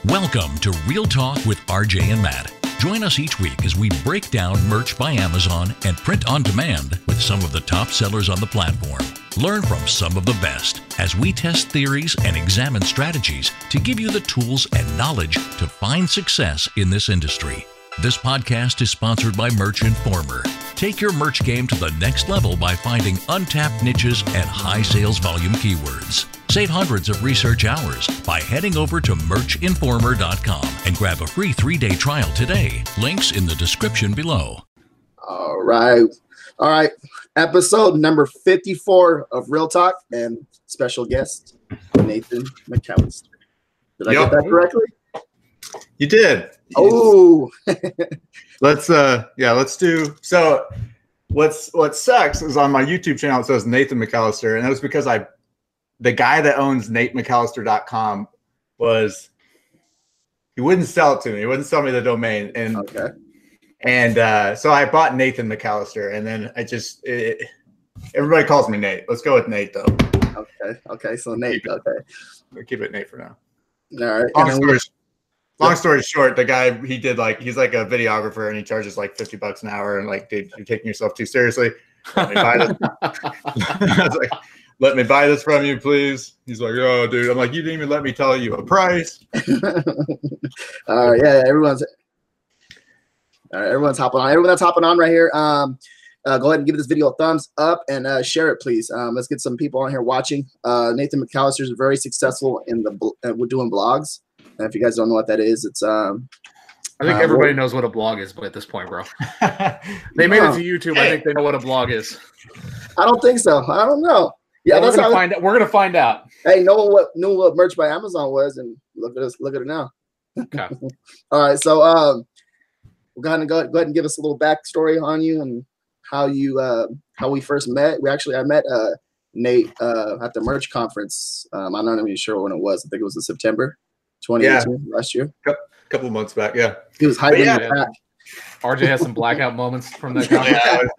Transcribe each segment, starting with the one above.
Welcome to Real Talk with RJ and Matt. Join us each week as we break down merch by Amazon and print on demand with some of the top sellers on the platform. Learn from some of the best as we test theories and examine strategies to give you the tools and knowledge to find success in this industry. This podcast is sponsored by Merch Informer. Take your merch game to the next level by finding untapped niches and high sales volume keywords. Save hundreds of research hours by heading over to merchinformer.com and grab a free 3-day trial today. Links in the description below. All right. Episode number 54 of Real Talk and special guest, Nathan McAllister. Did I get that correctly? You did. Oh. Let's do. So what sucks is on my YouTube channel it says Nathan McAllister, and that was because the guy that owns NateMcAllister.com he wouldn't sell it to me. He wouldn't sell me the domain. And okay. And so I bought Nathan McAllister, and then everybody calls me Nate. Let's go with Nate though. Okay. So Nate. We'll keep it Nate for now. All right. Long story short, the guy he's like a videographer, and he charges like $50 an hour. And like, dude, you're taking yourself too seriously. Let me buy this. I was like, let me buy this from you, please. He's like, oh, dude. I'm like, you didn't even let me tell you a price. Yeah, everyone's hopping on. Everyone that's hopping on right here, go ahead and give this video a thumbs up and share it, please. Let's get some people on here watching. Nathan McAllister is very successful in we're doing blogs. And if you guys don't know what that is, it's I think everybody knows what a blog is, but at this point, bro, they made it to YouTube. I think they know what a blog is. I don't think so. I don't know. Yeah, we're gonna find out. Hey, know what merch by Amazon was, and look at us. Look at it now. Okay. All right, so we're gonna go ahead and give us a little backstory on you and how we first met. I met Nate at the merch conference. I'm not even sure when it was. I think it was in September 2018 last year. Couple months back, yeah. He was hyping me back. RJ has some blackout moments from that conference.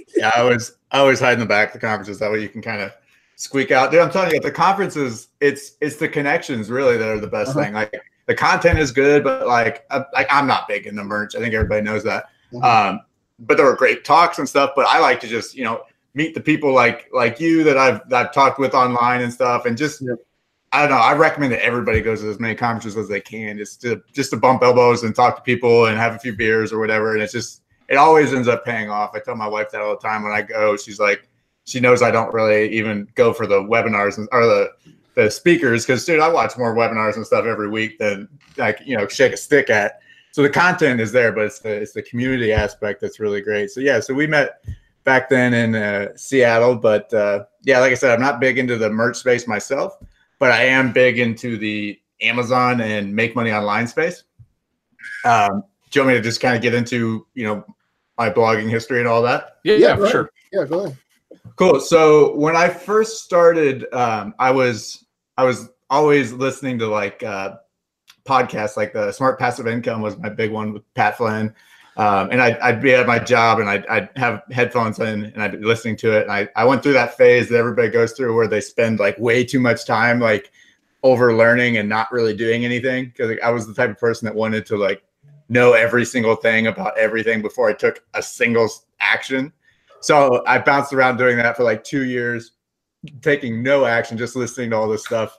I always hide in the back of the conferences. That way you can kind of squeak out. Dude, I'm telling you, at the conferences, it's the connections really that are the best thing. Like the content is good, but like I'm not big in the merch. I think everybody knows that. But there were great talks and stuff. But I like to just meet the people like you that I've talked with online and stuff, and just. Yep. I don't know. I recommend that everybody goes to as many conferences as they can, just to bump elbows and talk to people and have a few beers or whatever. And it always ends up paying off. I tell my wife that all the time when I go. She's like, she knows I don't really even go for the webinars or the speakers because, dude, I watch more webinars and stuff every week than shake a stick at. So the content is there, but it's the community aspect that's really great. So yeah, so we met back then in Seattle, but like I said, I'm not big into the merch space myself. But I am big into the Amazon and make money online space. Do you want me to just kind of get into, my blogging history and all that? Yeah, for sure. Yeah, go ahead. Cool. So when I first started, I was always listening to podcasts, like the Smart Passive Income was my big one with Pat Flynn. And I'd be at my job and I'd have headphones in and I'd be listening to it. And I went through that phase that everybody goes through where they spend like way too much time like over learning and not really doing anything. Because I was the type of person that wanted to like know every single thing about everything before I took a single action. So I bounced around doing that for like 2 years, taking no action, just listening to all this stuff.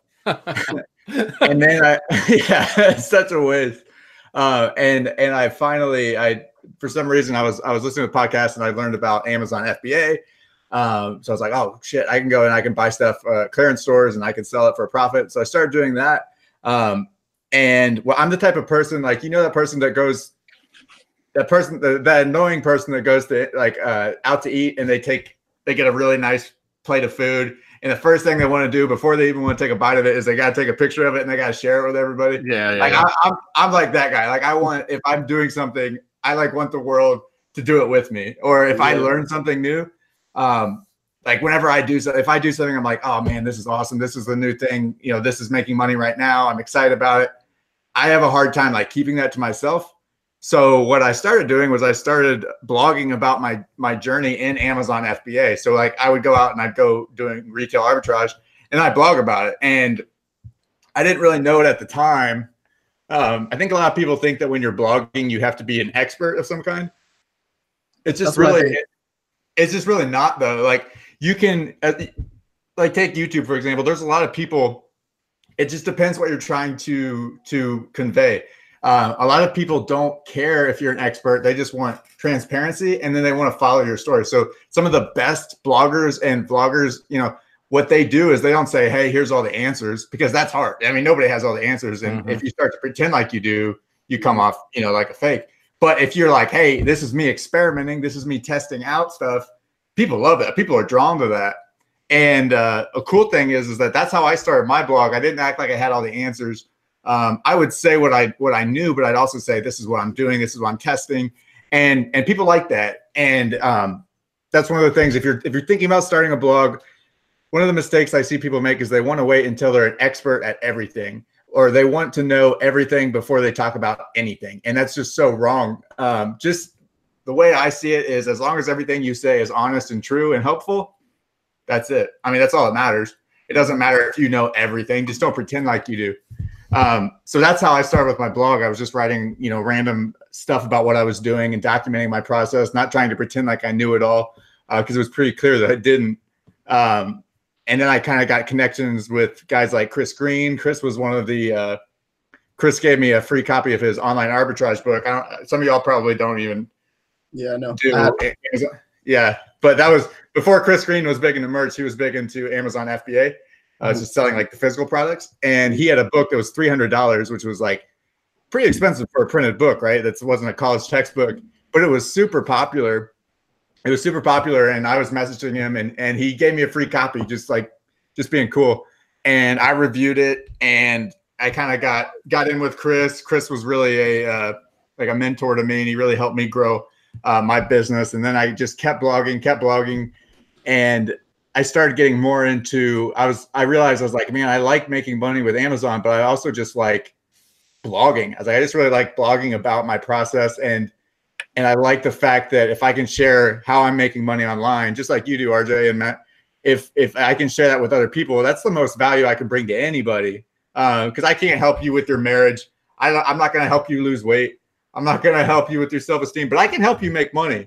And then it's such a waste. And I finally, for some reason I was listening to podcasts and I learned about Amazon FBA. So I was like, oh shit, I can go and I can buy stuff, clearance stores, and I can sell it for a profit. So I started doing that. And well, I'm the type of person, like, that person that goes, that annoying person that goes to out to eat and they get a really nice plate of food. And the first thing they want to do before they even want to take a bite of it is they got to take a picture of it and they got to share it with everybody. Yeah. I'm like that guy. Like if I'm doing something, I want the world to do it with me. Or if I learn something new, like whenever if I do something, I'm like, oh man, this is awesome. This is the new thing. This is making money right now. I'm excited about it. I have a hard time like keeping that to myself. So what I started doing was I started blogging about my journey in Amazon FBA. So like I would go out and I'd go doing retail arbitrage and I blog about it. And I didn't really know it at the time. I think a lot of people think that when you're blogging, you have to be an expert of some kind. It's just it's just really not though. Like you can, like take YouTube for example. There's a lot of people. It just depends what you're trying to convey. A lot of people don't care if you're an expert. They just want transparency, and then they want to follow your story. So some of the best bloggers and vloggers, you know, what they do is they don't say, hey, here's all the answers, because that's hard. I mean, nobody has all the answers. And if you start to pretend like you do, you come off, you know, like a fake. But if you're like, hey, this is me experimenting, this is me testing out stuff, people love it. People are drawn to that. And a cool thing is that that's how I started my blog. I didn't act like I had all the answers. I would say what I knew, but I'd also say, this is what I'm doing. This is what I'm testing. And people like that. And that's one of the things, if you're thinking about starting a blog, one of the mistakes I see people make is they want to wait until they're an expert at everything, or they want to know everything before they talk about anything. And that's just so wrong. Just the way I see it is, as long as everything you say is honest and true and helpful, that's it. I mean, that's all that matters. It doesn't matter if you know everything. Just don't pretend like you do. So that's how I started with my blog. I was just writing, you know, random stuff about what I was doing and documenting my process, not trying to pretend like I knew it all, because it was pretty clear that I didn't. And then I kind of got connections with guys like Chris Green. Chris was one of the, Chris gave me a free copy of his online arbitrage book. Some of y'all probably don't even know. Yeah, but that was before Chris Green was big into merch. He was big into Amazon FBA, just selling like the physical products. And he had a book that was $300, which was like pretty expensive for a printed book, right? That wasn't a college textbook, but it was super popular. It was super popular, and I was messaging him, and he gave me a free copy, just being cool. And I reviewed it, and I kind of got in with Chris. Chris was really a mentor to me, and he really helped me grow my business. And then I just kept blogging, and I started getting more into. I realized I was like, man, I like making money with Amazon, but I also just like blogging. I was like, I just really like blogging about my process, and I like the fact that if I can share how I'm making money online, just like you do, RJ and Matt, if I can share that with other people, that's the most value I can bring to anybody. Because I can't help you with your marriage. I'm not going to help you lose weight. I'm not going to help you with your self-esteem, but I can help you make money.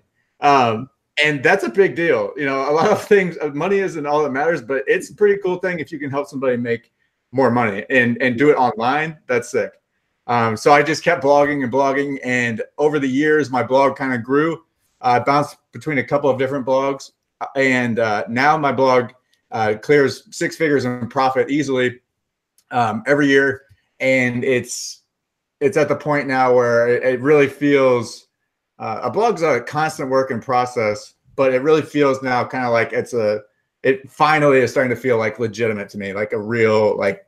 And that's a big deal. You know, a lot of things, money isn't all that matters, but it's a pretty cool thing if you can help somebody make more money and do it online. That's sick. So I just kept blogging, and over the years, my blog kind of grew. I bounced between a couple of different blogs, and now my blog clears 6 figures in profit easily every year. And it's at the point now where it really feels a blog's a constant work in process, but it really feels now kind of like it finally is starting to feel like legitimate to me, like a real like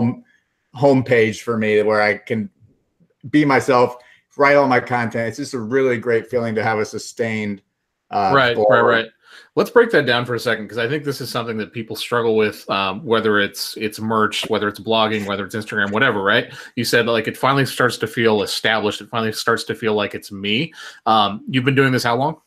home page for me where I can be myself, write all my content. It's just a really great feeling to have a sustained right. Let's break that down for a second, because I think this is something that people struggle with, whether it's merch, whether it's blogging, whether it's Instagram, whatever, right? You said like it finally starts to feel established. It finally starts to feel like it's me. You've been doing this how long?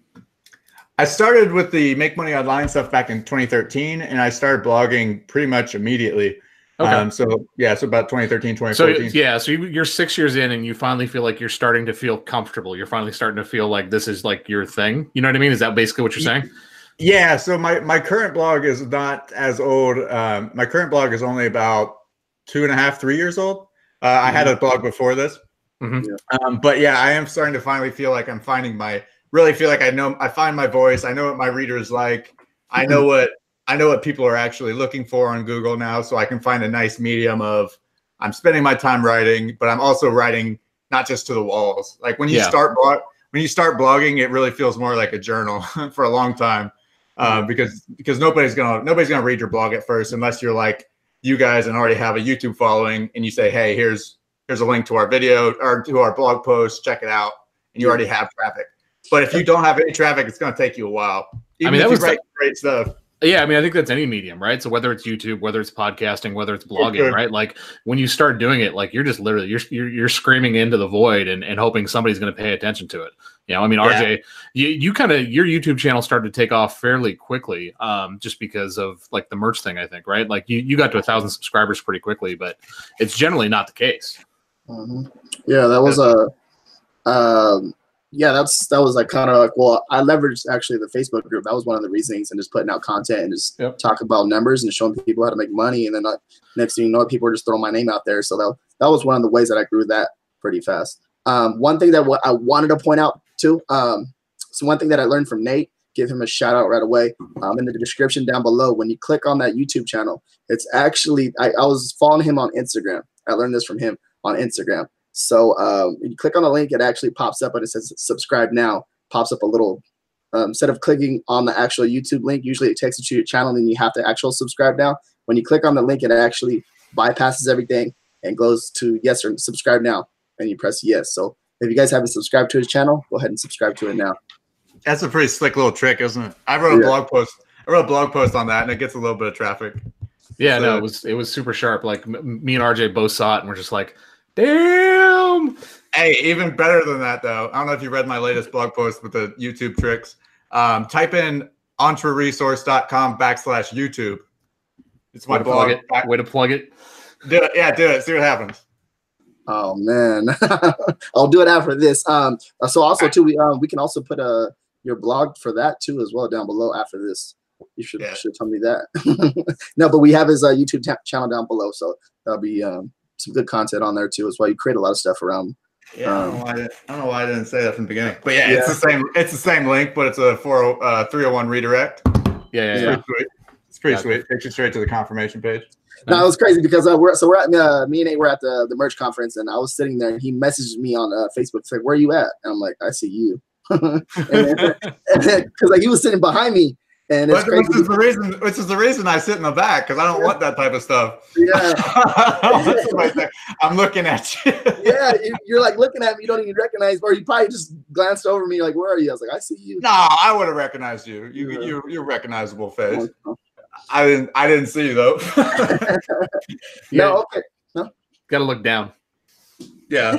I started with the Make Money Online stuff back in 2013, and I started blogging pretty much immediately. Okay. So about 2013, 2014. So you're 6 years in, and you finally feel like you're starting to feel comfortable. You're finally starting to feel like this is like your thing. You know what I mean? Is that basically what you're saying? Yeah. So my current blog is not as old. My current blog is only about 2.5, 3 years old. I had a blog before this. But yeah, I am starting to finally feel like I'm finding I find my voice. I know what my readers like. I know what people are actually looking for on Google now, so I can find a nice medium of I'm spending my time writing, but I'm also writing not just to the walls. Like when you start blogging, it really feels more like a journal for a long time, because nobody's gonna read your blog at first unless you're like you guys and already have a YouTube following, and you say, hey, here's a link to our video or to our blog post, check it out, and you already have traffic. But if you don't have any traffic, it's gonna take you a while. Even if you write great stuff. Yeah, I mean, I think that's any medium, right? So whether it's YouTube, whether it's podcasting, whether it's blogging, right? Like when you start doing it, like you're just literally you're screaming into the void and hoping somebody's going to pay attention to it. You know, I mean, RJ, you kind of your YouTube channel started to take off fairly quickly, just because of like the merch thing, I think, right? Like you got to 1,000 subscribers pretty quickly, but it's generally not the case. Yeah, that was that was like kind of like, well, I leveraged actually the Facebook group. That was one of the reasons, and just putting out content and just talk about numbers and showing people how to make money. And then next thing you know, people are just throwing my name out there. So that was one of the ways that I grew that pretty fast. One thing that I wanted to point out too, so one thing that I learned from Nate, give him a shout out right away. In the description down below, when you click on that YouTube channel, it's actually, I was following him on Instagram. I learned this from him on Instagram. So when you click on the link, it actually pops up and it says subscribe now. Pops up a little, instead of clicking on the actual YouTube link, usually it takes you to your channel and then you have to actually subscribe now. When you click on the link, it actually bypasses everything and goes to yes or subscribe now, and you press yes. So if you guys haven't subscribed to his channel, go ahead and subscribe to it now. That's a pretty slick little trick, isn't it? I wrote a blog post on that, and it gets a little bit of traffic. Yeah, so, no, it was super sharp. Like me and RJ both saw it, and we're just like, damn. Hey, even better than that, though. I don't know if you read my latest blog post with the YouTube tricks. Type in entreresource.com/YouTube. It's my blog. Way to plug it. Do it. Yeah, do it. See what happens. Oh man, I'll do it after this. So also too, we can also put your blog for that too as well down below after this. You should tell me that. No, but we have his YouTube channel down below, so that'll be some good content on there too as well. You create a lot of stuff around. Yeah, I don't know why I didn't say that from the beginning, but yeah, it's the same. It's the same link, but it's a 301 redirect. Yeah. It's pretty sweet. Takes you straight to the confirmation page. No, it was crazy because we're at me and Nate were at the merch conference, and I was sitting there, and he messaged me on Facebook. It's like, "Where are you at?" And I'm like, "I see you," because like he was sitting behind me, and it's crazy. Which is the reason I sit in the back, because I don't want that type of stuff. Yeah, I'm looking at you. Yeah, you're like looking at me. You don't even recognize, or you probably just glanced over me, like, "Where are you?" I was like, "I see you." No, I would have recognized you. You're a recognizable face. I didn't see you though. No, okay. No. Gotta look down. Yeah.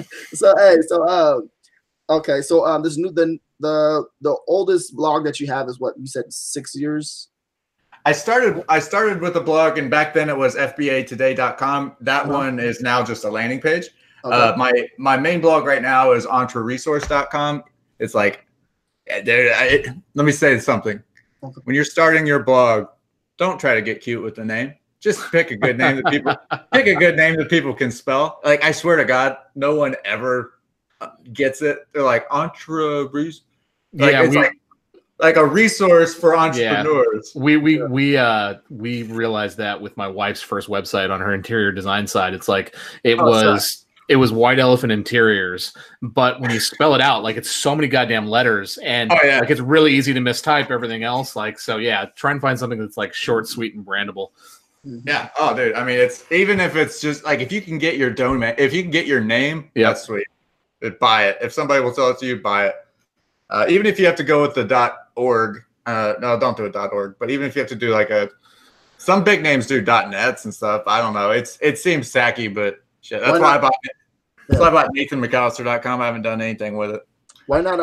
Okay. So this new the oldest blog that you have is what you said, 6 years. I started with a blog, and back then it was fbatoday.com. That one is now just a landing page. Okay. My main blog right now is entreresource.com. It's like, let me say something. Okay. When you're starting your blog, don't try to get cute with the name. Just pick a good name that people can spell. Like, I swear to God, no one ever gets it. They're like entrepreneurs. Like a resource for entrepreneurs. Yeah. We realized that with my wife's first website on her interior design side. It's like it was White Elephant Interiors, but when you spell it out, like, it's so many goddamn letters, and like, it's really easy to mistype everything else. Like, so yeah, try and find something that's like short, sweet, and brandable. Yeah. Oh, dude. I mean, it's even if it's just like, if you can get your domain, if you can get your name, that's sweet. Buy it. If somebody will sell it to you, buy it. Even if you have to go with the .org, no, don't do a .org. But even if you have to do like some big names do .nets and stuff. I don't know. It seems sacky, but shit. That's why I bought it. That's why I bought NathanMcAllister.com. I haven't done anything with it. Why not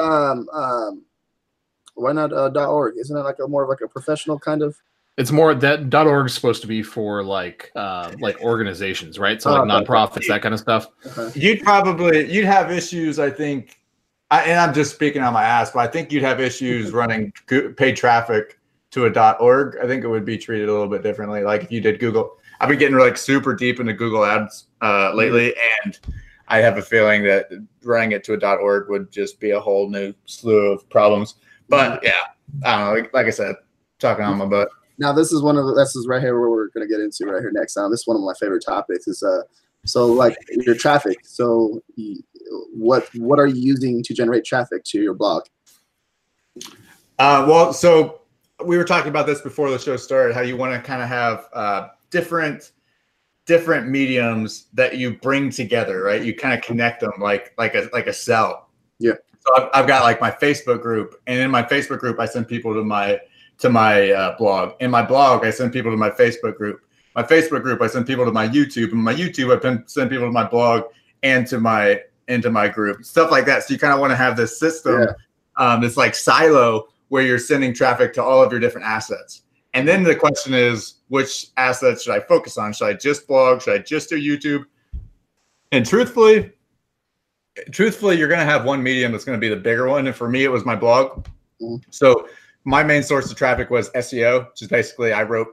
.org? Isn't it like more of like a professional kind of? It's more that .org is supposed to be for like organizations, right? So like nonprofits, that kind of stuff. You'd have issues, I think. And I'm just speaking on my ass, but I think you'd have issues running paid traffic to a .org. I think it would be treated a little bit differently. Like if you did Google, I've been getting like super deep into Google Ads lately, and I have a feeling that running it to a .org would just be a whole new slew of problems. But yeah, I don't know. Like I said, talking on my butt. Now this is right here where we're going to get into right here next. This is one of my favorite topics. Is so like your traffic. So what are you using to generate traffic to your blog? Well, so we were talking about this before the show started. How you want to kind of have different mediums that you bring together, right? You kind of connect them like a cell. Yeah. So I've got like my Facebook group, and in my Facebook group, I send people to my blog. In my blog, I send people to my Facebook group. My Facebook group, I send people to my YouTube. And my YouTube, I send people to my blog and into my group, stuff like that. So you kind of want to have this system, this like silo where you're sending traffic to all of your different assets. And then the question is, which assets should I focus on? Should I just blog? Should I just do YouTube? And truthfully, you're going to have one medium that's going to be the bigger one. And for me, it was my blog. So my main source of traffic was SEO, which is basically I wrote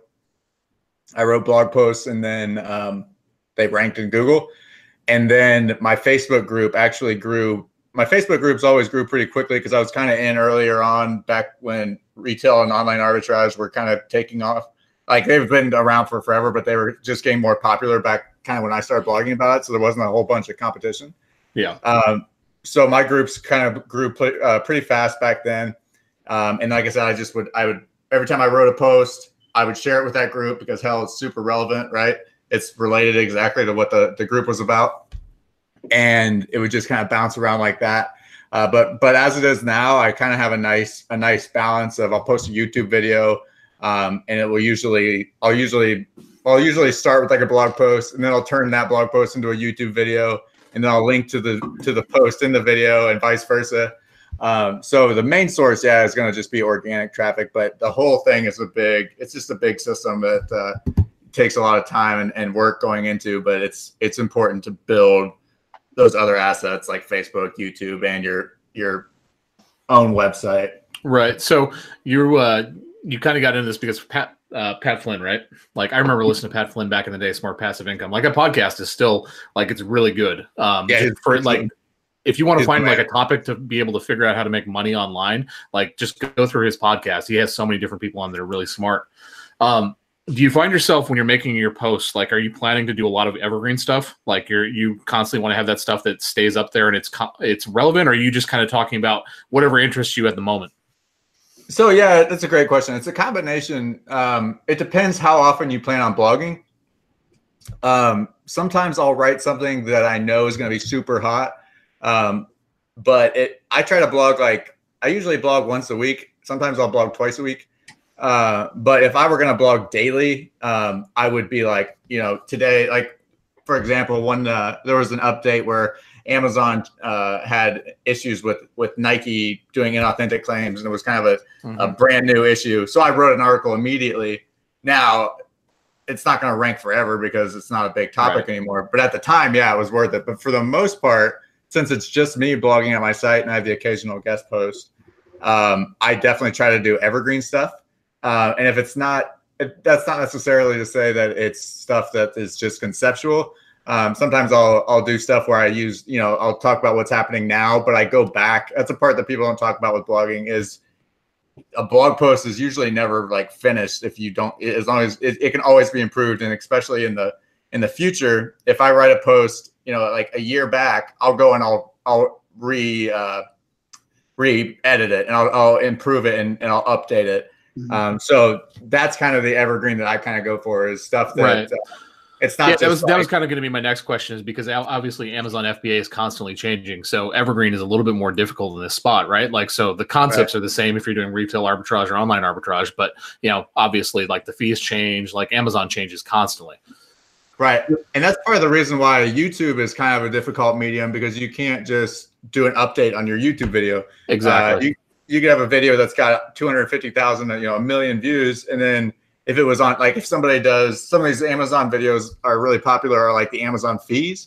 blog posts, and then they ranked in Google. And then my Facebook group actually grew. My Facebook groups always grew pretty quickly because I was kind of in earlier on, back when retail and online arbitrage were kind of taking off. Like, they've been around for forever, but they were just getting more popular back kind of when I started blogging about it. So there wasn't a whole bunch of competition. Yeah. So my groups kind of grew pretty fast back then. And like I said, I would every time I wrote a post, I would share it with that group because, hell, it's super relevant, right? It's related exactly to what the group was about. And it would just kind of bounce around like that. But as it is now, I kind of have a nice balance of, I'll post a YouTube video, and it will I'll usually start with like a blog post, and then I'll turn that blog post into a YouTube video, and then I'll link to the post in the video, and vice versa. So the main source, is going to just be organic traffic, but the whole thing is it's just a big system that takes a lot of time and work going into, but it's important to build those other assets like Facebook, YouTube, and your own website. Right. So you kind of got into this because Pat Flynn, right? Like, I remember listening to Pat Flynn back in the day, Smart Passive Income. Like, a podcast is still, like, it's really good. If you want to find like a topic to be able to figure out how to make money online, like, just go through his podcast. He has so many different people on that are really smart. Do you find yourself, when you're making your posts, like, are you planning to do a lot of evergreen stuff? Like, you constantly want to have that stuff that stays up there and it's relevant, or are you just kind of talking about whatever interests you at the moment? So yeah, that's a great question. It's a combination. It depends how often you plan on blogging. Sometimes I'll write something that I know is going to be super hot. But I try to blog, I usually blog once a week. Sometimes I'll blog twice a week. But if I were going to blog daily, I would be like, today, like, for example, there was an update where Amazon had issues with Nike doing inauthentic claims, and it was kind of a brand new issue. So I wrote an article immediately. Now, it's not going to rank forever because it's not a big topic anymore. But at the time, it was worth it. But for the most part, since it's just me blogging on my site and I have the occasional guest post, I definitely try to do evergreen stuff. And if it's not, that's not necessarily to say that it's stuff that is just conceptual. Sometimes I'll do stuff where I use, I'll talk about what's happening now, but I go back. That's a part that people don't talk about with blogging, is a blog post is usually never like finished if you don't, as long as it can always be improved. And especially in the future, if I write a post, like a year back, I'll go and I'll re-edit it, and I'll improve it, and I'll update it. So that's kind of the evergreen that I kind of go for, is stuff that it's not. That was kind of going to be my next question, is because obviously Amazon FBA is constantly changing. So evergreen is a little bit more difficult in this spot, right? Like, so the concepts are the same if you're doing retail arbitrage or online arbitrage, but obviously, like, the fees change, like Amazon changes constantly. Right. And that's part of the reason why YouTube is kind of a difficult medium, because you can't just do an update on your YouTube video. Exactly. You could have a video that's got 250,000, a million views. And then if it was on, like, if somebody does, some of these Amazon videos are really popular, are like the Amazon fees.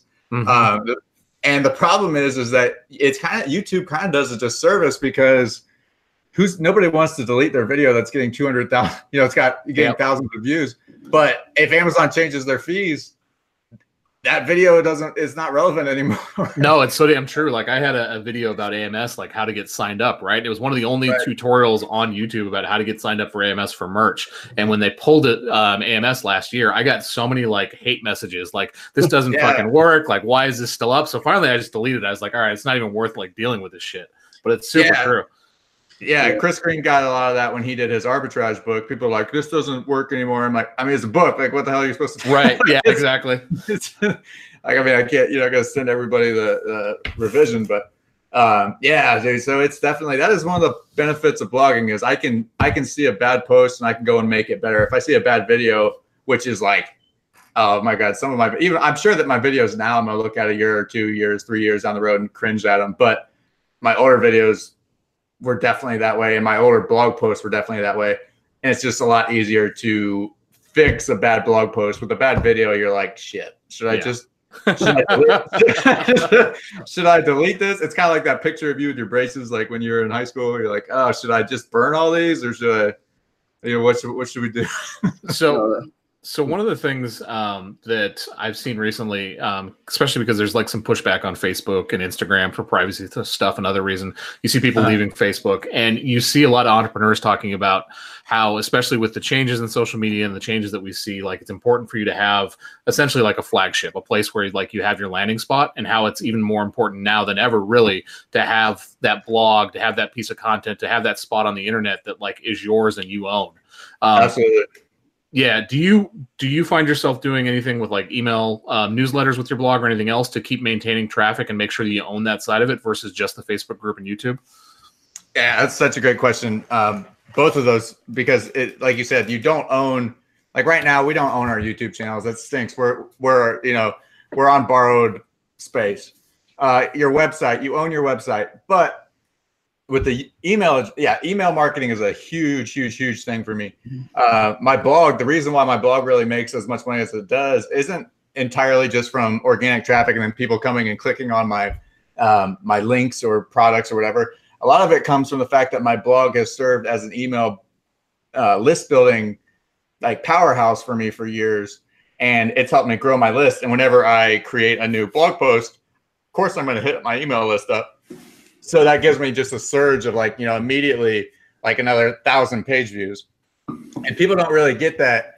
And the problem is that it's YouTube kind of does a disservice, because nobody wants to delete their video that's getting 200,000, it's getting thousands of views. But if Amazon changes their fees, that video is not relevant anymore. No, it's so damn true. Like, I had a video about AMS, like how to get signed up, right? It was one of the only tutorials on YouTube about how to get signed up for AMS for merch. And when they pulled it, AMS last year, I got so many like hate messages, like, this doesn't fucking work. Like, why is this still up? So finally I just deleted it. I was like, all right, it's not even worth like dealing with this shit. But it's super true. Yeah, Chris Green got a lot of that when he did his arbitrage book. People are like, this doesn't work anymore. I'm like, it's a book. Like, what the hell are you supposed to do? Right. Yeah, exactly. It's like, I can't, I got to send everybody the revision. But dude. So it's definitely, that is one of the benefits of blogging, is I can see a bad post and I can go and make it better. If I see a bad video, which is like, oh my God, I'm sure that my videos now, I'm going to look at a year or 2 years, 3 years down the road and cringe at them. But my older videos were definitely that way, and my older blog posts were definitely that way. And it's just a lot easier to fix a bad blog post. With a bad video, you're like, shit, should I just Should I delete this? It's kind of like that picture of you with your braces, like when you were in high school. You're like, oh, should I just burn all these, or should I? What should we do? So one of the things that I've seen recently, especially because there's like some pushback on Facebook and Instagram for privacy stuff and other reason, you see people leaving Facebook, and you see a lot of entrepreneurs talking about how, especially with the changes in social media and the changes that we see, like it's important for you to have essentially like a flagship, a place where like you have your landing spot, and how it's even more important now than ever really to have that blog, to have that piece of content, to have that spot on the internet that like is yours and you own. Absolutely. Yeah. Do you find yourself doing anything with like email newsletters with your blog or anything else to keep maintaining traffic and make sure that you own that side of it versus just the Facebook group and YouTube? Yeah, that's such a great question. Both of those, because it, like you said, you don't own, like right now, we don't own our YouTube channels. That stinks. We're on borrowed space. Your website, you own your website, but with the email marketing is a huge thing for me. My blog, the reason why my blog really makes as much money as it does isn't entirely just from organic traffic and then people coming and clicking on my my links or products or whatever. A lot of it comes from the fact that my blog has served as an email list building like powerhouse for me for years, and it's helped me grow my list. And whenever I create a new blog post, of course I'm going to hit my email list up. So that gives me just a surge of like, immediately like another 1,000 page views. And people don't really get that,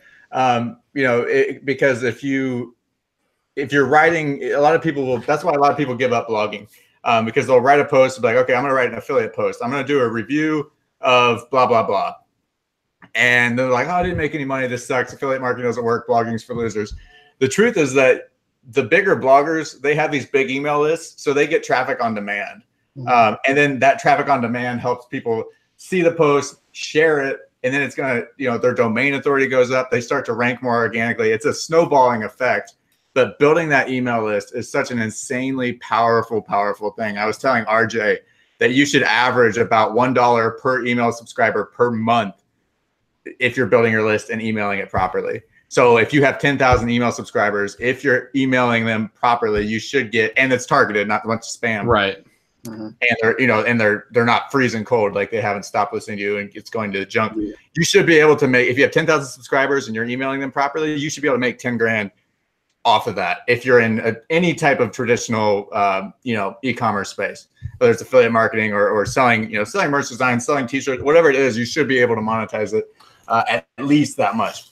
because if you're writing, a lot of people will, that's why a lot of people give up blogging, because they'll write a post and be like, okay, I'm going to write an affiliate post. I'm going to do a review of blah, blah, blah. And they're like, oh, I didn't make any money. This sucks. Affiliate marketing doesn't work. Blogging's for losers. The truth is that the bigger bloggers, they have these big email lists, so they get traffic on demand. And then that traffic on demand helps people see the post, share it, and then it's going to, their domain authority goes up. They start to rank more organically. It's a snowballing effect. But building that email list is such an insanely powerful thing. I was telling RJ that you should average about $1 per email subscriber per month if you're building your list and emailing it properly. So if you have 10,000 email subscribers, if you're emailing them properly, you should get, and it's targeted, not a bunch of spam. Right. And they're not freezing cold, like they haven't stopped listening to you and it's going to junk. Yeah. You should be able to make, if you have 10,000 subscribers and you're emailing them properly, you should be able to make 10 grand off of that. If you're in any type of traditional, e-commerce space, whether it's affiliate marketing or selling, selling merch design, selling t-shirts, whatever it is, you should be able to monetize it at least that much.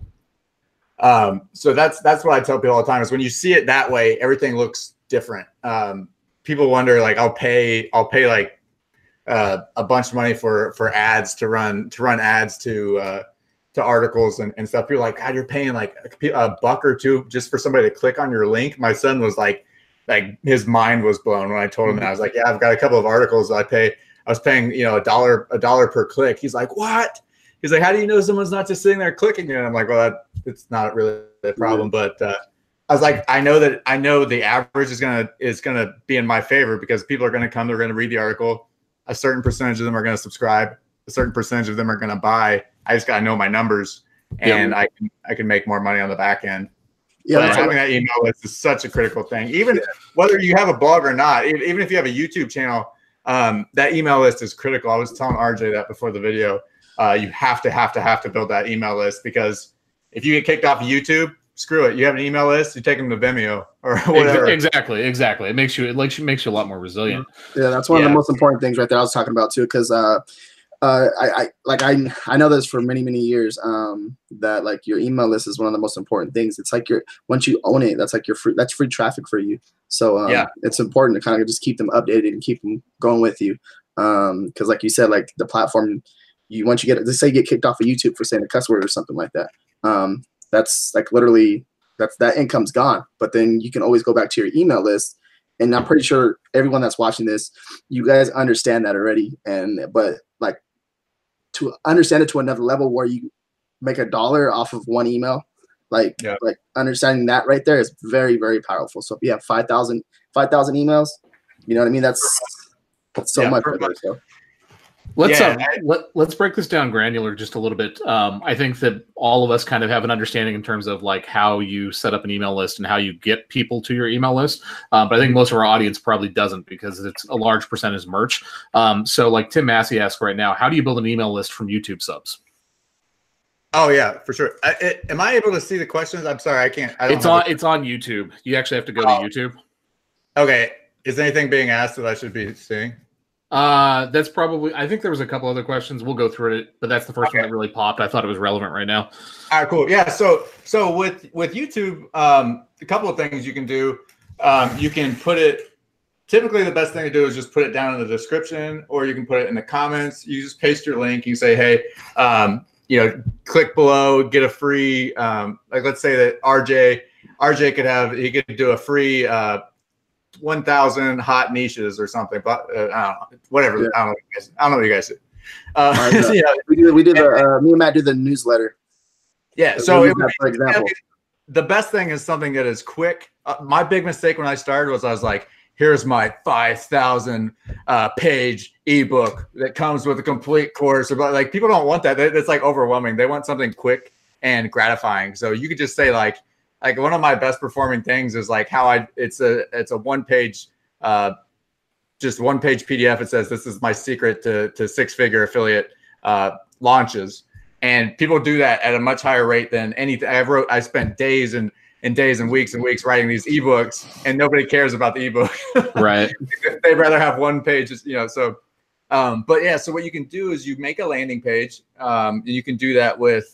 So that's what I tell people all the time is when you see it that way, everything looks different. People wonder, like, I'll pay like a bunch of money for ads to run ads to articles and stuff. People are like, God, you're paying like $1 or $2 just for somebody to click on your link. My son was like his mind was blown when I told him that. I was like, yeah, I've got a couple of articles I was paying, $1 per click. He's like, what? He's like, how do you know someone's not just sitting there clicking? And I'm like, well, it's not really a problem, but I was like, I know the average is gonna be in my favor because people are gonna come, they're gonna read the article. A certain percentage of them are gonna subscribe. A certain percentage of them are gonna buy. I just gotta know my numbers, and I can make more money on the back end. Yeah, but having that email list is such a critical thing. Even whether you have a blog or not, even if you have a YouTube channel, that email list is critical. I was telling RJ that before the video. You have to build that email list because if you get kicked off of YouTube, screw it. You have an email list. You take them to Vimeo or whatever. Exactly. It makes you a lot more resilient. Yeah, that's one of the most important things right there. I was talking about too, because I know this for many years. That like your email list is one of the most important things. It's like once you own it, that's like that's free traffic for you. So it's important to kind of just keep them updated and keep them going with you. Because like you said, like the platform, once you let's say you get kicked off of YouTube for saying a cuss word or something like that. That's like literally that income's gone. But then you can always go back to your email list. And I'm pretty sure everyone that's watching this, you guys understand that already. But like to understand it to another level where you make $1 off of one email, like understanding that right there is very, very powerful. So if you have 5,000 emails, you know what I mean? That's so much. Per month. Let's break this down granular just a little bit. I think that all of us kind of have an understanding in terms of like how you set up an email list and how you get people to your email list. But I think most of our audience probably doesn't because it's a large percentage merch. So like Tim Massey asks right now, how do you build an email list from YouTube subs? Oh yeah, for sure. Am I able to see the questions? I'm sorry, I can't. It's on YouTube. You actually have to go to YouTube. Okay. Is anything being asked that I should be seeing? That's probably, I think there was a couple other questions. We'll go through it, but that's the first one that really popped. I thought it was relevant right now. All right, cool. Yeah. So with YouTube, a couple of things you can do. You can put it, typically the best thing to do is just put it down in the description, or you can put it in the comments. You just paste your link. You say, hey, click below, get a free, like let's say that RJ could do a free, 1,000 hot niches or something, but I don't know, whatever. Yeah. I don't know what you guys do. We did me and Matt do the newsletter. Yeah. So for example, the best thing is something that is quick. My big mistake when I started was I was like, here's my 5,000 page ebook that comes with a complete course. But like people don't want that. It's like overwhelming. They want something quick and gratifying. So you could just say like one of my best performing things is like how it's a one page, just one page PDF. It says, this is my secret to 6-figure affiliate launches. And people do that at a much higher rate than anything. I spent days and days and weeks writing these ebooks, and nobody cares about the ebook. Right. They'd rather have one page, so, but yeah, so what you can do is you make a landing page. And you can do that with,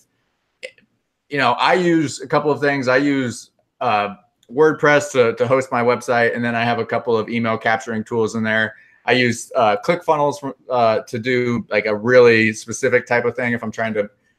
I use a couple of things. I use WordPress to host my website, and then I have a couple of email capturing tools in there. I use ClickFunnels to do like a really specific type of thing if I'm trying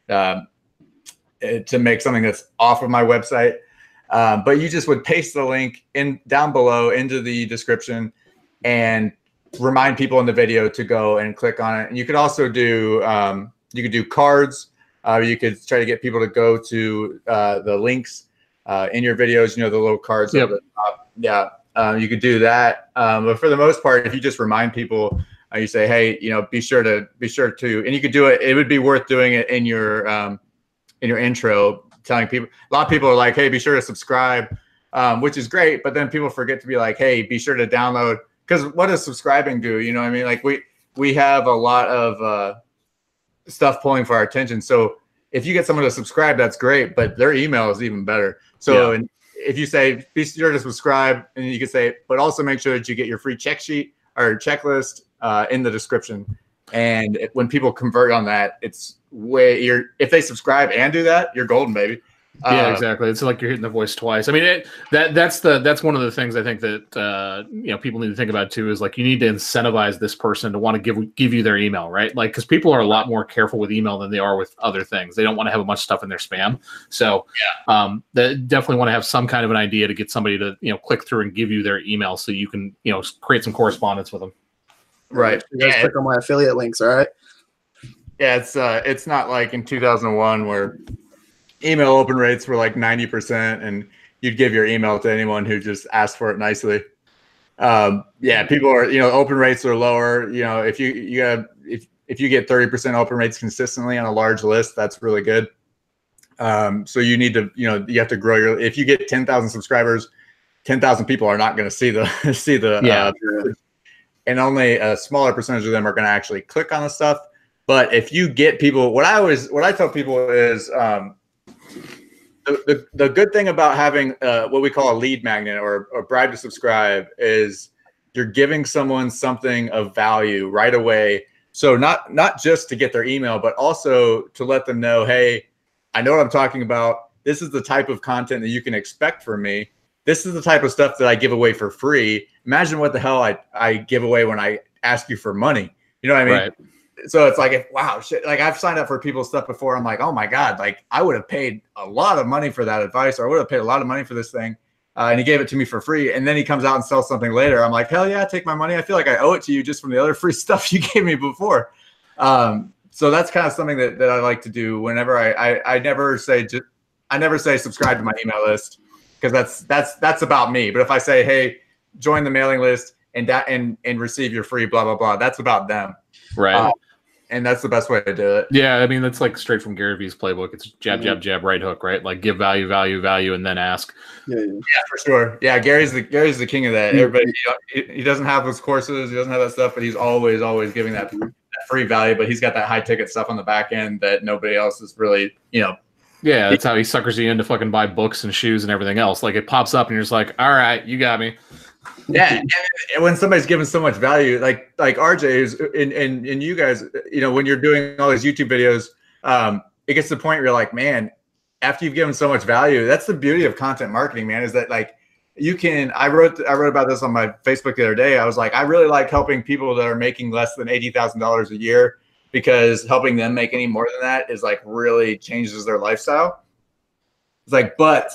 to make something that's off of my website. But you just would paste the link down below into the description and remind people in the video to go and click on it. And you could also do cards. You could try to get people to go to the links in your videos, the little cards. Yep. At the top. Yeah, you could do that. But for the most part, if you just remind people, you say, hey, be sure to, and you could do it. It would be worth doing it in your intro, telling people. A lot of people are like, hey, be sure to subscribe, which is great. But then people forget to be like, hey, be sure to download. Because what does subscribing do? You know what I mean? Like we have a lot of stuff pulling for our attention. So if you get someone to subscribe, that's great, but their email is even better. So if you say, be sure to subscribe, and you can say, but also make sure that you get your free check sheet or checklist in the description. And when people convert on that, it's if they subscribe and do that, you're golden, baby. Yeah, exactly. It's like you're hitting the voice twice. I mean, that's one of the things I think that people need to think about too, is like you need to incentivize this person to want to give you their email, right? Like, because people are a lot more careful with email than they are with other things. They don't want to have a bunch of stuff in their spam. So they definitely want to have some kind of an idea to get somebody to click through and give you their email so you can create some correspondence with them. Right. You guys click on my affiliate links, all right? Yeah, it's not like in 2001 where email open rates were like 90% and you'd give your email to anyone who just asked for it nicely. People are, open rates are lower. If you get 30% open rates consistently on a large list, that's really good. So you need to, you have to grow if you get 10,000 subscribers, 10,000 people are not going to see the, and only a smaller percentage of them are going to actually click on the stuff. But if you get people, what I tell people is, the good thing about having what we call a lead magnet or bribe to subscribe is you're giving someone something of value right away. So not just to get their email, but also to let them know, hey, I know what I'm talking about. This is the type of content that you can expect from me. This is the type of stuff that I give away for free. Imagine what the hell I give away when I ask you for money. You know what I mean? Right. So it's like, wow, shit. Like I've signed up for people's stuff before. I'm like, oh my God, like I would have paid a lot of money for that advice, or I would have paid a lot of money for this thing. And he gave it to me for free. And then he comes out and sells something later. I'm like, hell yeah, take my money. I feel like I owe it to you just from the other free stuff you gave me before. So that's kind of something that I like to do whenever I never say subscribe to my email list, because that's about me. But if I say, hey, join the mailing list and receive your free blah, blah, blah, that's about them. Right. and that's the best way to do it. Yeah, I mean that's like straight from Gary Vee's playbook. It's jab, jab, jab, right hook, right? Like give value, value, value, and then ask. Yeah, for sure. Yeah, Gary's the king of that. Everybody, he doesn't have those courses, he doesn't have that stuff, but he's always giving that free value. But he's got that high ticket stuff on the back end that nobody else is really, Yeah, that's how he suckers you in to fucking buy books and shoes and everything else. Like it pops up and you're just like, all right, you got me. Yeah, and when somebody's giving so much value, like RJ is, and you guys, when you're doing all these YouTube videos, it gets to the point where you're like, man, after you've given so much value, that's the beauty of content marketing, man, is that like you can. I wrote about this on my Facebook the other day. I was like, I really like helping people that are making less than $80,000 a year, because helping them make any more than that is like really changes their lifestyle. It's like, but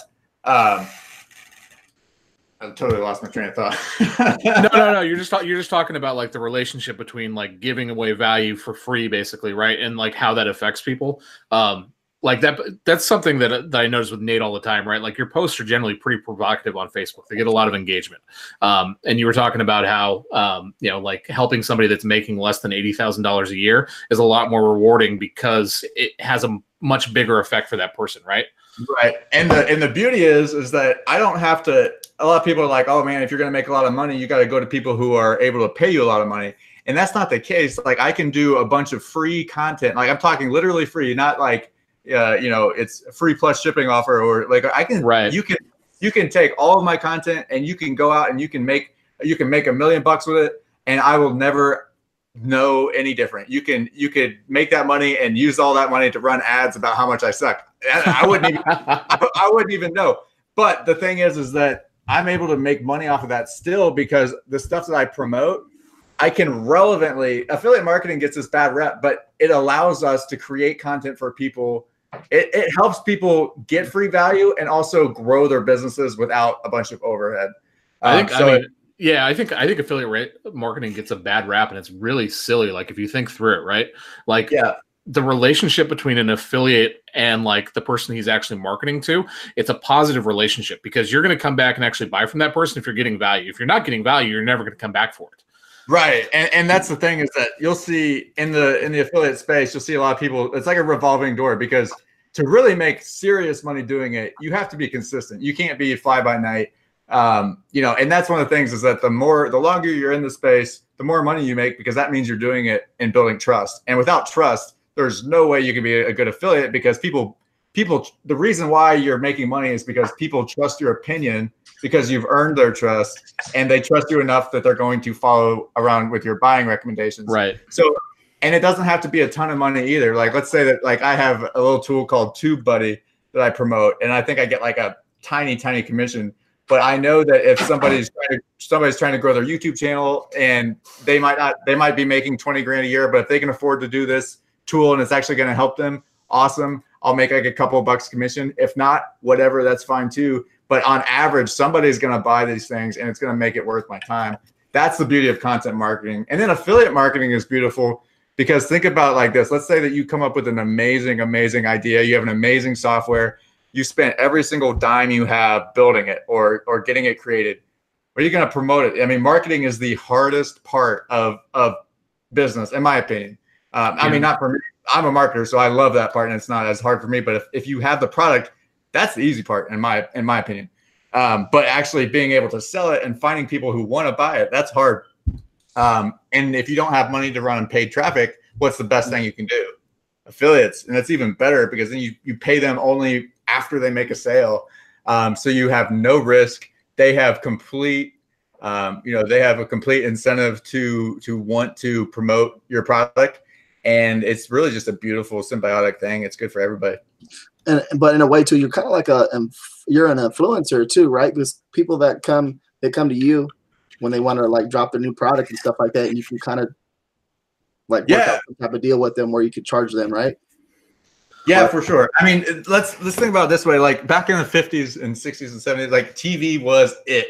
I totally lost my train of thought. No. You're just talking about like the relationship between like giving away value for free, basically, right? And like how that affects people. Like that's something that I notice with Nate all the time, right? Like your posts are generally pretty provocative on Facebook. They get a lot of engagement. And you were talking about how, like helping somebody that's making less than $80,000 a year is a lot more rewarding because it has a much bigger effect for that person, right? Right. And the beauty is that I don't have to. A lot of people are like, oh man, if you're going to make a lot of money, you got to go to people who are able to pay you a lot of money. And that's not the case. Like I can do a bunch of free content. Like I'm talking literally free, not like, it's free plus shipping offer, or like I can, right. You can take all of my content and you can go out and you can make $1 million with it. And I will never know any different. You could make that money and use all that money to run ads about how much I suck. I wouldn't even know. But the thing is that I'm able to make money off of that still, because the stuff that I promote, I can relevantly. Affiliate marketing gets this bad rep, but it allows us to create content for people. It helps people get free value and also grow their businesses without a bunch of overhead. I think affiliate marketing gets a bad rap, and it's really silly. Like if you think through it, right? Like the relationship between an affiliate and like the person he's actually marketing to, it's a positive relationship, because you're going to come back and actually buy from that person if you're getting value. If you're not getting value, you're never going to come back for it. Right. And that's the thing, is that you'll see in the affiliate space, you'll see a lot of people, it's like a revolving door, because to really make serious money doing it, you have to be consistent. You can't be fly by night. And that's one of the things, is that the longer you're in the space, the more money you make, because that means you're doing it and building trust. And without trust, there's no way you can be a good affiliate, because people, the reason why you're making money is because people trust your opinion, because you've earned their trust, and they trust you enough that they're going to follow around with your buying recommendations. Right. So, and it doesn't have to be a ton of money either. Like, let's say that like I have a little tool called TubeBuddy that I promote, and I think I get like a tiny commission. But I know that if somebody's trying to grow their YouTube channel, and they might be making 20 grand a year, but if they can afford to do this tool and it's actually going to help them, awesome. I'll make like a couple of bucks commission. If not, whatever, that's fine too. But on average, somebody's going to buy these things, and it's going to make it worth my time. That's the beauty of content marketing. And then affiliate marketing is beautiful, because think about it like this. Let's say that you come up with an amazing idea. You have an amazing software. You spent every single dime you have building it or getting it created. Where are you going to promote it? I mean, marketing is the hardest part of business, in my opinion. I mean, not for me. I'm a marketer, so I love that part, and it's not as hard for me. But if you have the product, that's the easy part, in my opinion. But actually being able to sell it and finding people who want to buy it, that's hard. And if you don't have money to run paid traffic, what's the best thing you can do? Affiliates. And that's even better, because then you pay them only after they make a sale. So you have no risk. They have complete, they have a complete incentive to want to promote your product. And it's really just a beautiful symbiotic thing. It's good for everybody. But in a way too, you're kind of like you're an influencer too, right? Because people they come to you when they want to like drop a new product and stuff like that, and you can kind of like work out some type of deal with them where you could charge them, right? Yeah, for sure. I mean, let's think about it this way. Like back in the 50s and 60s and 70s, like TV was it.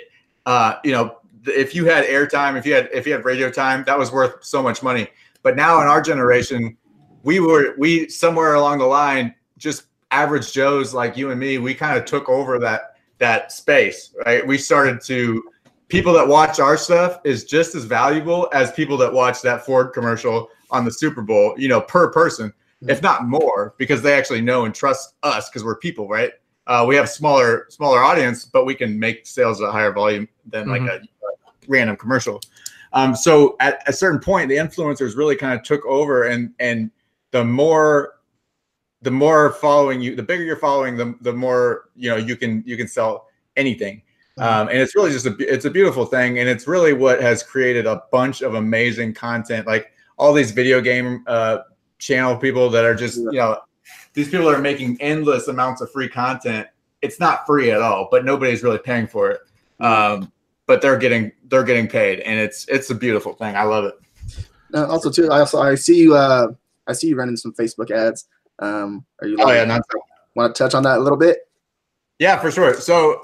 If you had airtime, if you had radio time, that was worth so much money. But now in our generation, we somewhere along the line, just average Joes like you and me, we kind of took over that space, right? We started people that watch our stuff is just as valuable as people that watch that Ford commercial on the Super Bowl, per person, if not more, because they actually know and trust us because we're people, right? We have smaller audience, but we can make sales at a higher volume than like a random commercial. So at a certain point, the influencers really kind of took over, and the more following you, the bigger you're following, the more you can sell anything. And it's really just it's a beautiful thing, and it's really what has created a bunch of amazing content, like all these video game channel people that are just these people are making endless amounts of free content. It's not free at all, but nobody's really paying for it. But they're getting paid, and it's a beautiful thing. I love it. Also too, I see you running some Facebook ads. Are you? Want to touch on that a little bit? Yeah, for sure. So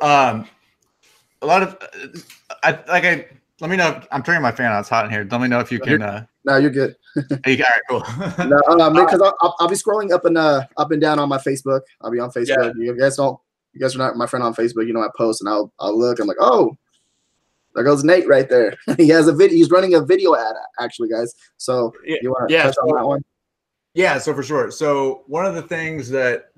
a lot of let me know. I'm turning my fan on. It's hot in here. Let me know if you can. No, you're good. All right, cool. No, because I'll be scrolling up and down on my Facebook. I'll be on Facebook. Yeah. You guys are not my friend on Facebook. I post and I'll look. I'm like, oh, there goes Nate right there. He has a video. He's running a video ad, actually, guys. So you want to touch on that one? Yeah, so for sure. So one of the things that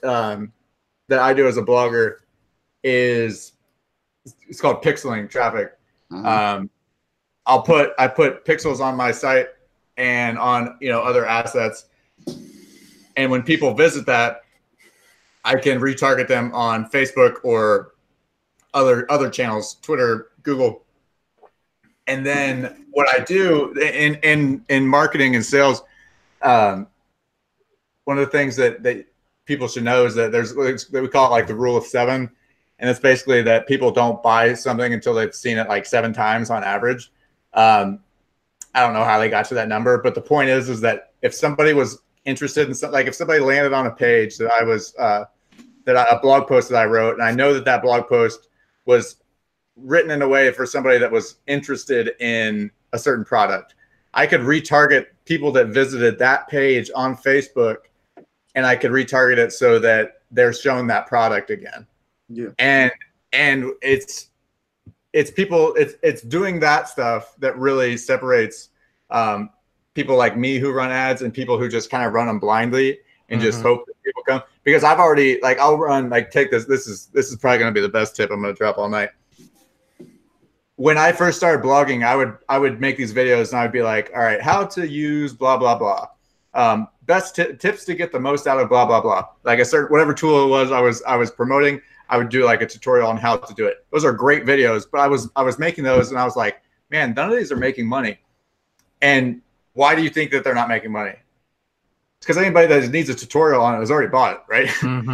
I do as a blogger is it's called pixeling traffic. I put pixels on my site and on other assets, and when people visit that, I can retarget them on Facebook or other channels, Twitter, Google. And then what I do in marketing and sales, one of the things that people should know is that we call it like the rule of 7. And it's basically that people don't buy something until they've seen it like 7 times on average. I don't know how they got to that number, but the point is that if somebody was interested in something, like if somebody landed on a page that a blog post that I wrote, and I know that blog post was written in a way for somebody that was interested in a certain product, I could retarget people that visited that page on Facebook, and I could retarget it so that they're shown that product again. Yeah. And it's people, it's doing that stuff that really separates people like me who run ads and people who just kind of run them blindly and just hope that people come. Because I've already, like, I'll run, like, take this. This is probably going to be the best tip I'm going to drop all night. When I first started blogging, I would make these videos and I would be like, all right, how to use blah, blah, blah. Best tips to get the most out of blah, blah, blah. Like whatever tool it was I was promoting, I would do like a tutorial on how to do it. Those are great videos, but I was making those and I was like, man, none of these are making money. And why do you think that they're not making money? It's because anybody that needs a tutorial on it has already bought it, right?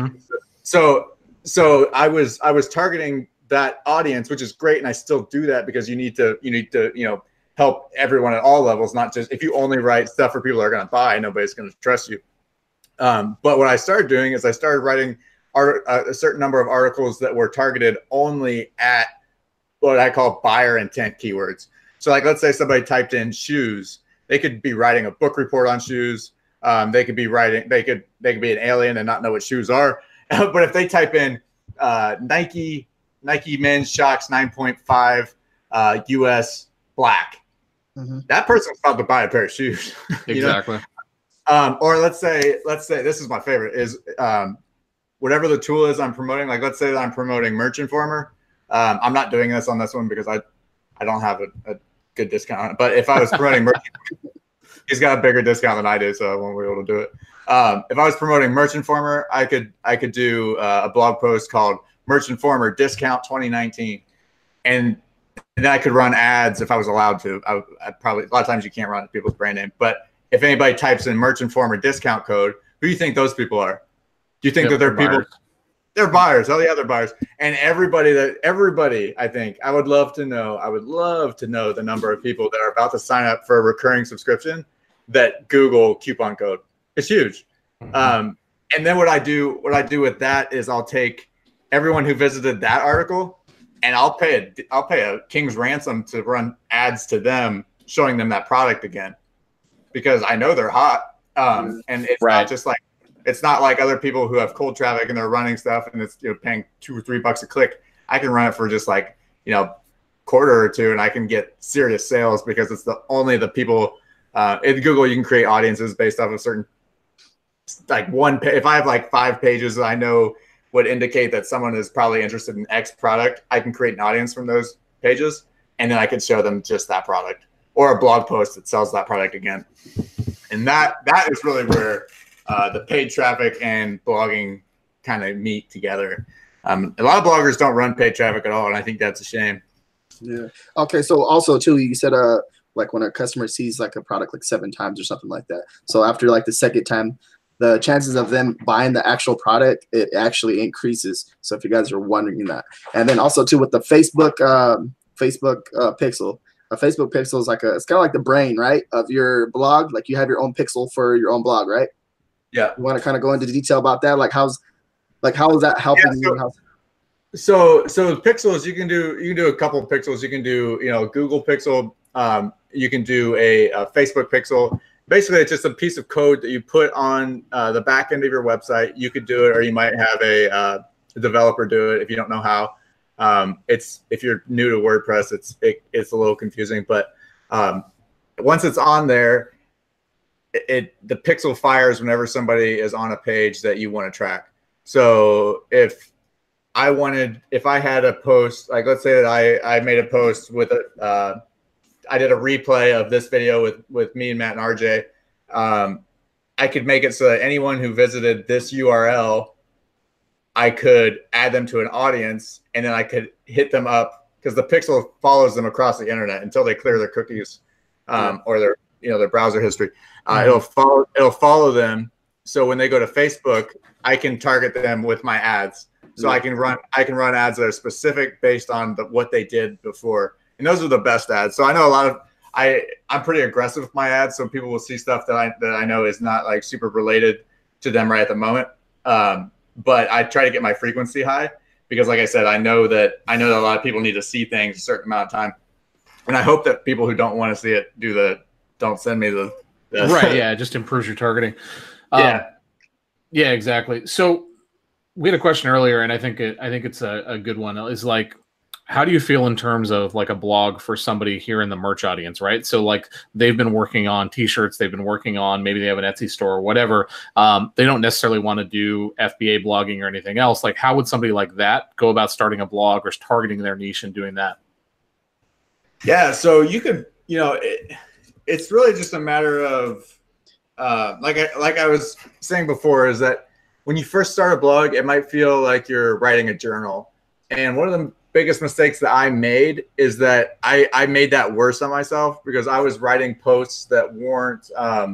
So I was targeting that audience, which is great, and I still do that because you need to help everyone at all levels, not just if you only write stuff for people that are going to buy, nobody's going to trust you. But what I started doing is I started writing a certain number of articles that were targeted only at what I call buyer intent keywords. So like, let's say somebody typed in shoes, they could be writing a book report on shoes. They could be be an alien and not know what shoes are. But if they type in Nike men's Shox 9.5 US black, that person's about to buy a pair of shoes. Exactly. Or let's say this is my favorite is whatever the tool is I'm promoting. Like, let's say that I'm promoting Merch Informer. I'm not doing this on this one because I don't have a good discount on it. But if I was promoting Merch, he's got a bigger discount than I do, so I won't be able to do it. If I was promoting Merch Informer, I could do a blog post called Merch Informer Discount 2019, and then I could run ads if I was allowed to. I'd probably, a lot of times you can't run people's brand name, but if anybody types in Merch Informer discount code, who do you think those people are? Do you think that they're people? Buyers. They're buyers. All the other buyers, and everybody. I think I would love to know the number of people that are about to sign up for a recurring subscription that Google coupon code. It's huge. And then what I do with that is I'll take everyone who visited that article and I'll pay a king's ransom to run ads to them, showing them that product again, because I know they're hot. And it's not just like, it's not like other people who have cold traffic and they're running stuff and it's paying $2 or $3 a click. I can run it for just like quarter or two, and I can get serious sales because it's only the people In Google, you can create audiences based off of certain, like if I have like 5 pages that I know would indicate that someone is probably interested in X product, I can create an audience from those pages, and then I could show them just that product or a blog post that sells that product again. And that is really where the paid traffic and blogging kind of meet together. A lot of bloggers don't run paid traffic at all, and I think that's a shame. Yeah. Okay. So also too, you said like when a customer sees like a product like 7 times or something like that. So after like the second time, the chances of them buying the actual product, it actually increases. So if you guys are wondering that, and then also too with the Facebook pixel, a Facebook pixel is it's kind of like the brain, right, of your blog. Like you have your own pixel for your own blog, right? Yeah. You want to kind of go into detail about that? Like how is that helping you? So pixels, you can do a couple of pixels. You can do, Google Pixel. You can do a Facebook pixel. Basically, it's just a piece of code that you put on the back end of your website. You could do it, or you might have a developer do it if you don't know how. If you're new to WordPress, it's a little confusing, but once it's on there, the pixel fires whenever somebody is on a page that you want to track. So if I had a post, like let's say that I made a post with I did a replay of this video with me and Matt and RJ. I could make it so that anyone who visited this URL, I could add them to an audience, and then I could hit them up because the pixel follows them across the internet until they clear their cookies or their browser history. It'll follow them. So when they go to Facebook, I can target them with my ads. So I can run ads that are specific based on what they did before. And those are the best ads. So I know I'm pretty aggressive with my ads. So people will see stuff that I know is not like super related to them right at the moment. But I try to get my frequency high because, like I said, I know that a lot of people need to see things a certain amount of time. And I hope that people who don't want to see it don't send me the right. Yeah. It just improves your targeting. Yeah. Yeah, exactly. So we had a question earlier, and I think it's a good one. Is like, how do you feel in terms of like a blog for somebody here in the merch audience, right? So like they've been working on t-shirts, they've been working on, maybe they have an Etsy store or whatever. They don't necessarily want to do FBA blogging or anything else. Like how would somebody like that go about starting a blog or targeting their niche and doing that? Yeah. So you could, it's really just a matter of, like I was saying before, is that when you first start a blog, it might feel like you're writing a journal. And one of the biggest mistakes that I made is that I made that worse on myself because I was writing posts that weren't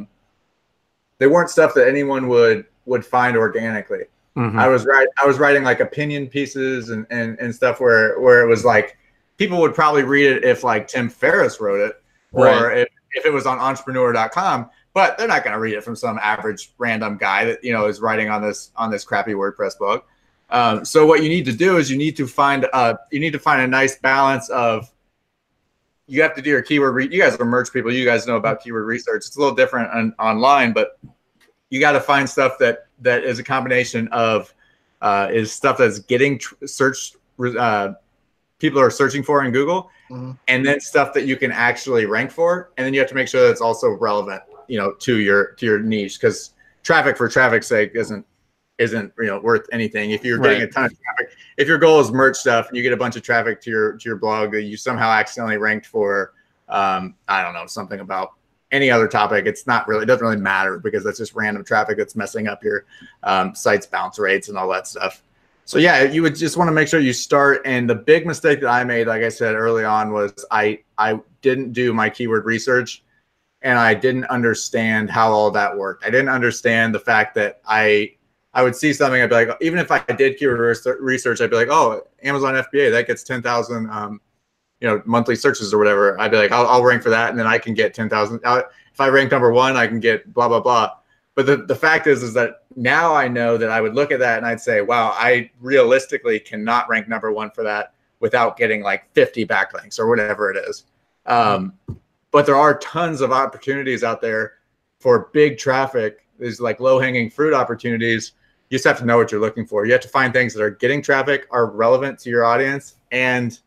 stuff that anyone would find organically. Mm-hmm. I was writing like opinion pieces and stuff where it was like people would probably read it if like Tim Ferriss wrote it, or if it was on entrepreneur.com, but they're not going to read it from some average random guy that is writing on this crappy WordPress blog. So what you need to do is you need to find a nice balance of, you have to do your keyword. You guys are merch people. You guys know about keyword research. It's a little different online, but you got to find stuff that is a combination of is stuff that's getting searched. People are searching for in Google, mm-hmm. and then stuff that you can actually rank for. And then you have to make sure that it's also relevant, to your niche, because traffic for traffic's sake isn't worth anything. If you're getting a ton of traffic, if your goal is merch stuff and you get a bunch of traffic to your blog that you somehow accidentally ranked for, I don't know, something about any other topic, it doesn't really matter because that's just random traffic that's messing up your site's bounce rates and all that stuff. So yeah, you would just want to make sure you start. And the big mistake that I made, like I said early on, was I didn't do my keyword research, and I didn't understand how all that worked. I didn't understand the fact that I would see something, I'd be like, even if I did keyword research, I'd be like, oh, Amazon FBA, that gets 10,000, monthly searches or whatever. I'd be like, I'll rank for that, and then I can get 10,000. If I rank number 1, I can get blah, blah, blah. But the fact is that now I know that I would look at that and I'd say, wow, I realistically cannot rank number 1 for that without getting like 50 backlinks or whatever it is. But there are tons of opportunities out there for big traffic. There's like low-hanging fruit opportunities. You just have to know what you're looking for. You have to find things that are getting traffic, are relevant to your audience, and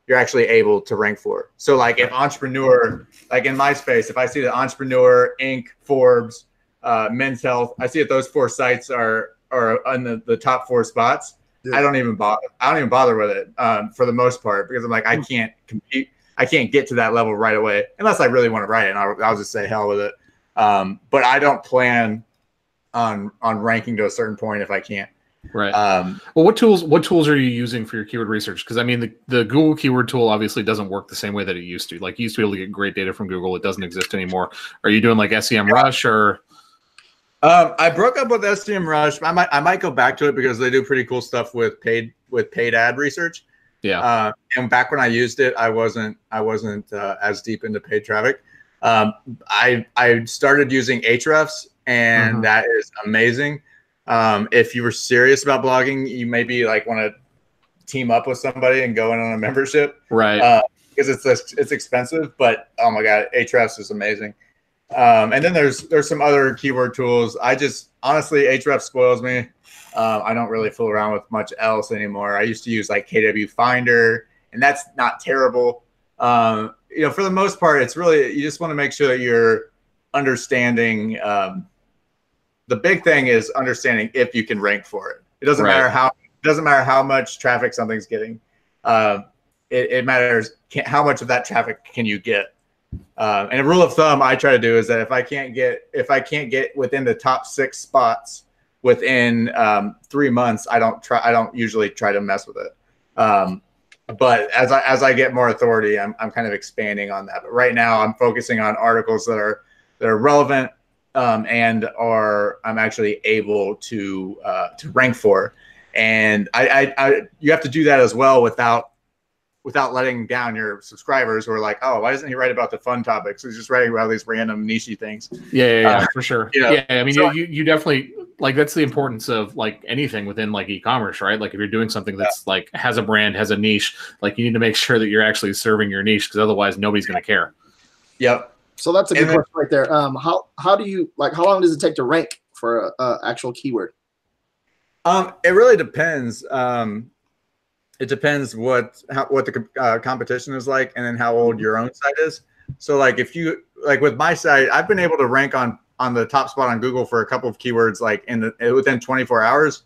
you're actually able to rank for. So like if entrepreneur, like in my space, if I see that entrepreneur, Inc., Forbes, Men's Health, I see that those 4 sites are on the top 4 spots. Yeah. I don't even bother with it for the most part, because I'm like, I can't compete. I can't get to that level right away unless I really want to write it. And I'll just say hell with it. But I don't plan on ranking to a certain point if I can't. Right. Well, what tools are you using for your keyword research? Because I mean, the Google keyword tool obviously doesn't work the same way that it used to. Like, you used to be able to get great data from Google. It doesn't exist anymore. Are you doing like SEMrush or? I broke up with SEMrush. I might go back to it because they do pretty cool stuff with paid ad research. Yeah. And back when I used it, I wasn't as deep into paid traffic. I started using Ahrefs, and that is amazing. If you were serious about blogging, you maybe like want to team up with somebody and go in on a membership, right? Because it's expensive, but oh my god, Ahrefs is amazing. And then there's some other keyword tools. Honestly, Ahrefs spoils me. I don't really fool around with much else anymore. I used to use like KW Finder, and that's not terrible. For the most part, it's really, you just want to make sure that you're understanding. The big thing is understanding if you can rank for it. It doesn't matter how much traffic something's getting. It matters how much of that traffic can you get. And a rule of thumb I try to do is that if I can't get within the top 6 spots within 3 months, I don't usually try to mess with it. But as I get more authority, I'm kind of expanding on that. But right now I'm focusing on articles that are relevant and I'm actually able to rank for. And you have to do that as well without letting down your subscribers who are like, oh, why doesn't he write about the fun topics? He's just writing about these random niche things. Yeah, for sure. Yeah, I mean, you definitely, like, that's the importance of like anything within like e-commerce, right? Like if you're doing something that's like has a brand, has a niche, like you need to make sure that you're actually serving your niche, because otherwise nobody's going to care. Yep. So that's a good question right there. How do you, like, how long does it take to rank for a actual keyword? It really depends. It depends what the competition is like, and then how old your own site is. So like if you, like with my site, I've been able to rank on the top spot on Google for a couple of keywords like within 24 hours.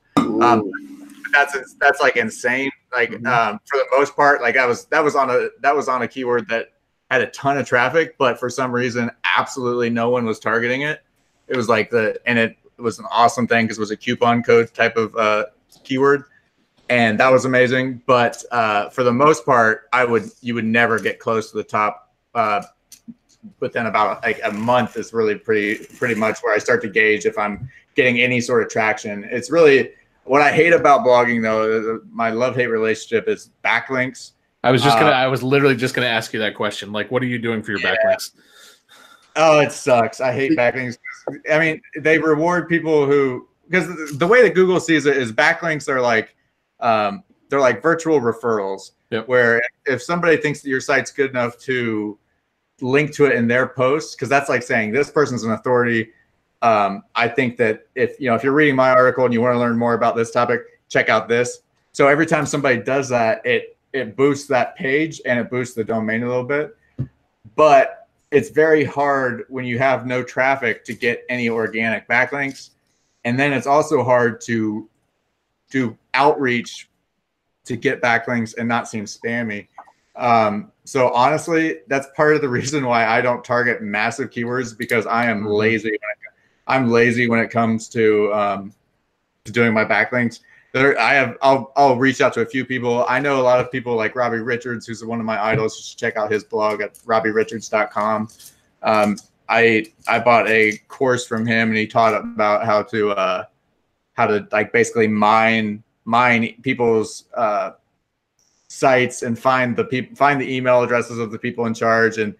That's like insane. Like for the most part, like that was on a keyword that had a ton of traffic, but for some reason absolutely no one was targeting it. It was like it was an awesome thing because it was a coupon code type of keyword. And that was amazing. But for the most part, you would never get close to the top within about like a month is really pretty much where I start to gauge if I'm getting any sort of traction. It's really what I hate about blogging, though. My love-hate relationship is backlinks. I was literally just gonna ask you that question. Like, what are you doing for your backlinks? Oh, it sucks. I hate backlinks. I mean, they reward people because the way that Google sees it is backlinks are like, they're like virtual referrals. Yep. Where if somebody thinks that your site's good enough to link to it in their post, because that's like saying this person's an authority. I think that if you're reading my article and you want to learn more about this topic, check out this. So every time somebody does that, it boosts that page and it boosts the domain a little bit. But it's very hard when you have no traffic to get any organic backlinks. And then it's also hard to do outreach to get backlinks and not seem spammy. So honestly, that's part of the reason why I don't target massive keywords, because I am lazy. I'm lazy when it comes to doing my backlinks. I'll reach out to a few people. I know a lot of people like Robbie Richards, who's one of my idols. You should check out his blog at robbierichards.com. I bought a course from him, and he taught about how to like basically mine people's sites and find the email addresses of the people in charge, and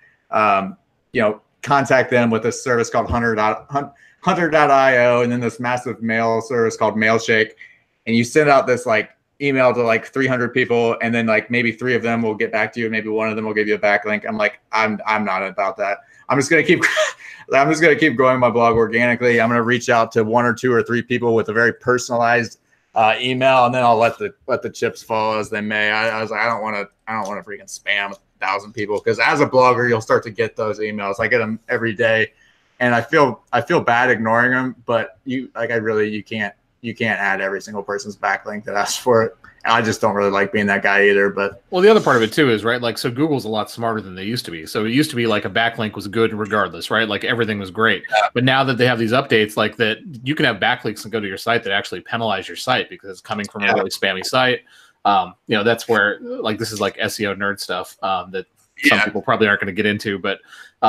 contact them with this service called Hunter.io, and then this massive mail service called Mailshake. And you send out this like email to like 300 people, and then like maybe 3 of them will get back to you, and maybe 1 of them will give you a backlink. I'm like, I'm not about that. I'm just gonna keep growing my blog organically. I'm gonna reach out to 1 or 2 or 3 people with a very personalized email, and then I'll let the chips fall as they may. I was like, I don't want to freaking spam 1,000 people, because as a blogger, you'll start to get those emails. I get them every day, and I feel bad ignoring them. But you can't add every single person's backlink that asks for it. And I just don't really like being that guy either. But well, the other part of it too is, right, like, so Google's a lot smarter than they used to be. So it used to be like a backlink was good regardless, right? Like everything was great. Yeah. But now that they have these updates, like that, you can have backlinks and go to your site that actually penalize your site because it's coming from a really spammy site. That's where, like, this is like SEO nerd stuff that some people probably aren't going to get into. But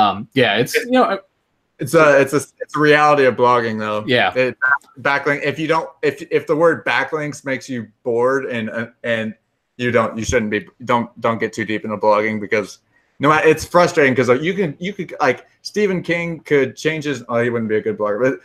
it's it's a reality of blogging, though. Yeah, backlink. If the word backlinks makes you bored and you shouldn't be, don't get too deep into blogging, because it's frustrating, because you could like Stephen King could change his. Oh, he wouldn't be a good blogger,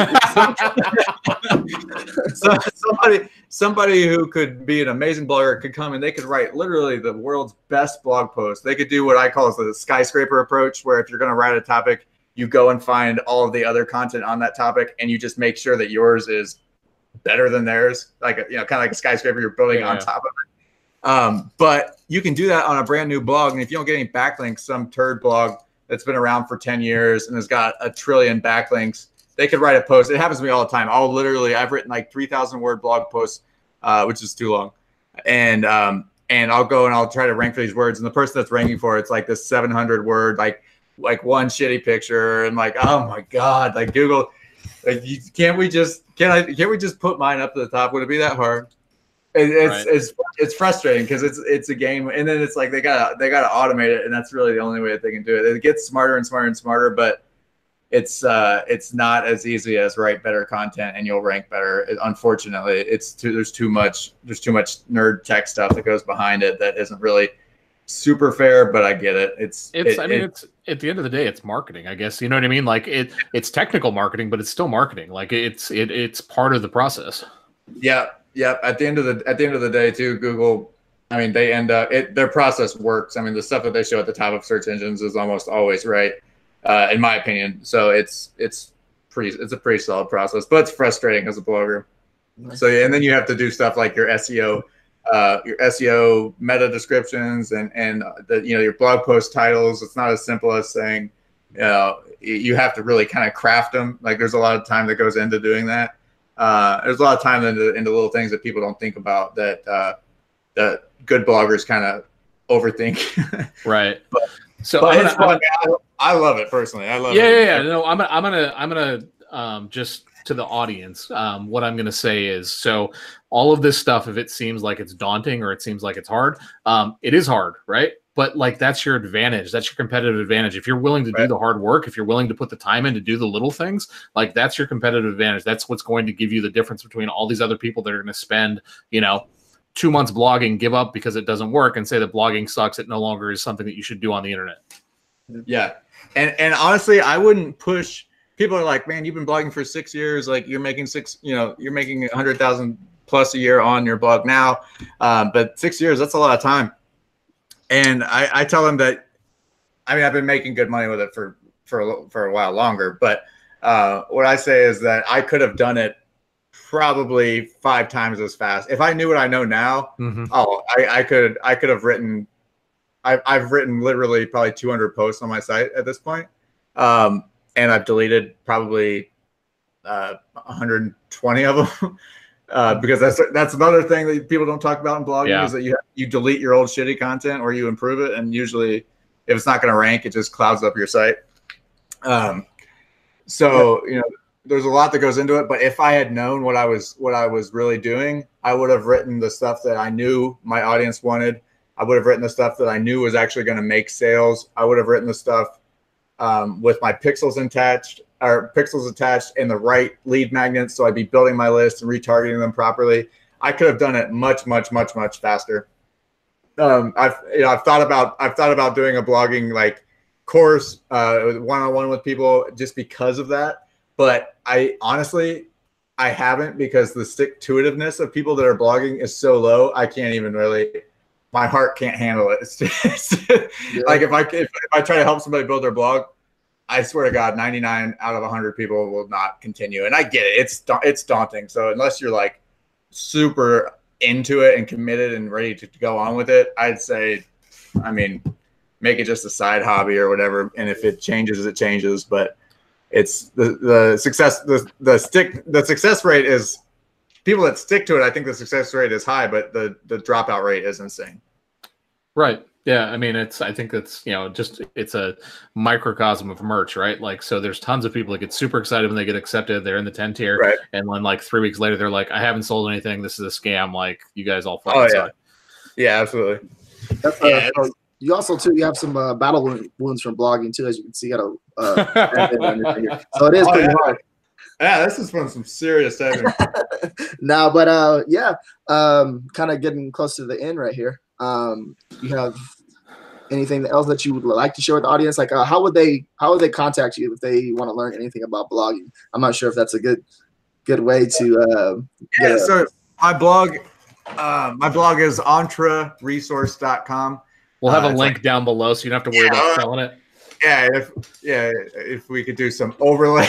but somebody who could be an amazing blogger could come and they could write literally the world's best blog post. They could do what I call the skyscraper approach, where if you're going to write a topic, you go and find all of the other content on that topic, and you just make sure that yours is better than theirs. Like, kind of like a skyscraper you're building on top of it. But you can do that on a brand new blog. And if you don't get any backlinks, some turd blog that's been around for 10 years and has got 1 trillion backlinks, they could write a post. It happens to me all the time. I've written like 3,000 word blog posts, which is too long. And I'll go and I'll try to rank for these words. And the person that's ranking for it's like this 700 word, like one shitty picture, and like, oh my God, like Google, like, can't we just put mine up to the top? Would it be that hard? It's frustrating, because it's a game, and then it's like they gotta automate it, and that's really the only way that they can do it. It gets smarter and smarter and smarter, but it's not as easy as write better content and you'll rank better. Unfortunately, there's too much nerd tech stuff that goes behind it that isn't really super fair, but I get it. It's at the end of the day, it's marketing, I guess. You know what I mean? Like it's technical marketing, but it's still marketing. Like it's part of the process. Yeah. At the end of the day, too, Google, I mean, they end up their process works. I mean, the stuff that they show at the top of search engines is almost always right, in my opinion. So it's a pretty solid process, but it's frustrating as a blogger. Nice. So and then you have to do stuff like your SEO meta descriptions and your blog post titles. It's not as simple as saying, you have to really kind of craft them. Like, there's a lot of time that goes into doing that. There's a lot of time into little things that people don't think about that good bloggers kind of overthink. Right. But it's fun. I love it personally. I love it. Yeah. No, I'm gonna just to the audience, what I'm going to say is, so all of this stuff, if it seems like it's daunting or it seems like it's hard, it is hard, right? But like, that's your advantage. That's your competitive advantage. If you're willing to do the hard work, if you're willing to put the time in to do the little things, like, that's your competitive advantage. That's what's going to give you the difference between all these other people that are going to spend, 2 months blogging, give up because it doesn't work, and say that blogging sucks. It no longer is something that you should do on the internet. Yeah. And honestly, I wouldn't push. People are like, man, you've been blogging for 6 years. Like, you're making you're making 100,000 plus a year on your blog now. But 6 years, that's a lot of time. And I tell them that, I mean, I've been making good money with it for a while longer. But what I say is that I could have done it probably 5 times as fast if I knew what I know now. Mm-hmm. I could have written. I've written literally probably 200 posts on my site at this point. And I've deleted probably 120 of them because that's another thing that people don't talk about in blogging is that you delete your old shitty content or you improve it, and usually if it's not going to rank, it just clouds up your site. There's a lot that goes into it. But if I had known what I was really doing, I would have written the stuff that I knew my audience wanted. I would have written the stuff that I knew was actually going to make sales. I would have written the stuff with my pixels attached and the right lead magnets. So I'd be building my list and retargeting them properly. I could have done it much, much, much, much faster. I've thought about doing a blogging like course, one-on-one with people just because of that. But I honestly haven't, because the stick-to-itiveness of people that are blogging is so low. I can't even really. My heart can't handle it. Like if I try to help somebody build their blog, I swear to God, 99 out of 100 people will not continue. And I get it. It's daunting. So unless you're like super into it and committed and ready to go on with it, I'd say, I mean, make it just a side hobby or whatever. And if it changes, it changes. But it's the success rate is people that stick to it. I think the success rate is high, but the dropout rate is insane. Right. Yeah. I mean, I think it's, it's a microcosm of merch, right? Like, so there's tons of people that get super excited when they get accepted. They're in the 10 tier. Right. And then like 3 weeks later, they're like, I haven't sold anything. This is a scam. Like, you guys all fucking suck. Yeah, absolutely. That's, you also too. You have some battle wounds from blogging too, as you can see. You got a so it is pretty hard. Yeah, this is from some serious typing. No, but kind of getting close to the end right here. You have anything else that you would like to share with the audience? Like, how would they contact you if they want to learn anything about blogging? I'm not sure if that's a good way to. So my blog is entraresource.com. We'll have a link down below, so you don't have to worry about selling it. If we could do some overlay.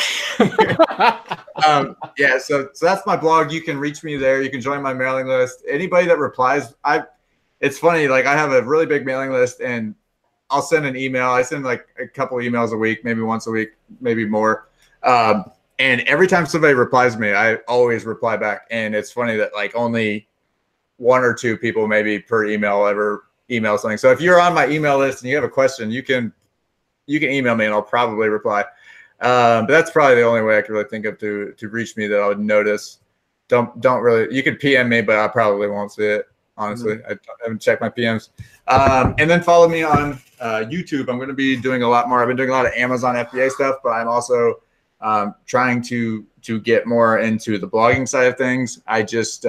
So that's my blog. You can reach me there. You can join my mailing list. Anybody that replies, it's funny, like I have a really big mailing list and I'll send an email. I send like a couple emails a week, maybe once a week, maybe more. And every time somebody replies to me, I always reply back. And it's funny that like only 1 or 2 people maybe per email ever email something. So if you're on my email list and you have a question, you can email me and I'll probably reply. But that's probably the only way I could really think of to reach me that I would notice. Don't really, you could PM me, but I probably won't see it. Honestly, I haven't checked my PMs. And then follow me on YouTube. I'm going to be doing a lot more. I've been doing a lot of Amazon FBA stuff, but I'm also trying to get more into the blogging side of things. I just,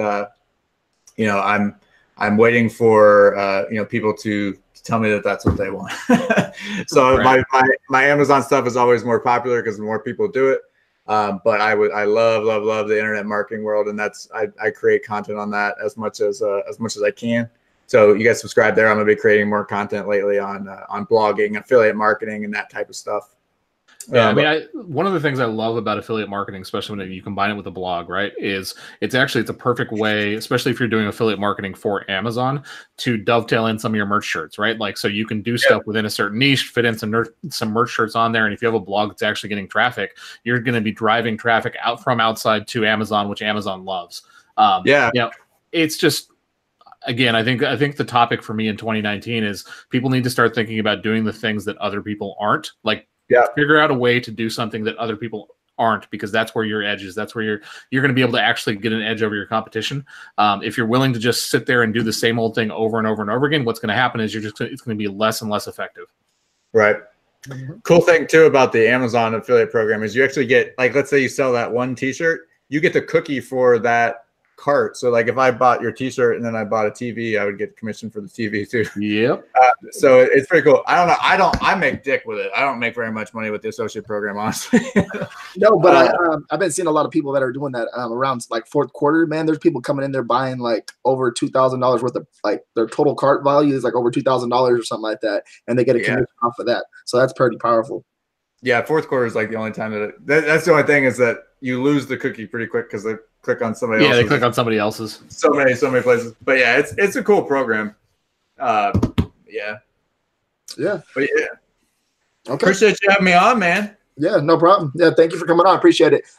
I'm waiting for people to tell me that that's what they want. So right. my Amazon stuff is always more popular because more people do it. But I love the internet marketing world, and that's I create content on that as much as I can. So you guys subscribe there. I'm gonna be creating more content lately on blogging, affiliate marketing, and that type of stuff. Yeah, I mean, one of the things I love about affiliate marketing, especially when you combine it with a blog, right, is it's a perfect way, especially if you're doing affiliate marketing for Amazon, to dovetail in some of your merch shirts, right? Like, so you can do stuff within a certain niche, fit in some merch shirts on there, and if you have a blog that's actually getting traffic, you're going to be driving traffic out from outside to Amazon, which Amazon loves. It's just. Again, I think the topic for me in 2019 is people need to start thinking about doing the things that other people aren't. Like, figure out a way to do something that other people aren't, because that's where your edge is. That's where you're going to be able to actually get an edge over your competition. If you're willing to just sit there and do the same old thing over and over and over again, what's going to happen is it's going to be less and less effective. Right. Mm-hmm. Cool thing too about the Amazon affiliate program is you actually get, like, let's say you sell that one T-shirt, you get the cookie for that cart. So like if I bought your T-shirt and then I bought a TV, I would get commission for the TV too. Yep. So it's pretty cool. I don't know. I make dick with it. I don't make very much money with the associate program, honestly. No, but I've been seeing a lot of people that are doing that around like fourth quarter, man. There's people coming in there buying like over $2,000 worth of, like, their total cart value is like over $2,000 or something like that. And they get a commission off of that. So that's pretty powerful. Yeah. Fourth quarter is like the only time that's the only thing is that you lose the cookie pretty quick because they click on somebody else's. Yeah, they click on somebody else's. So many places. But yeah, it's a cool program. Yeah. But yeah. Okay. Appreciate you having me on, man. Yeah, no problem. Yeah, thank you for coming on. Appreciate it.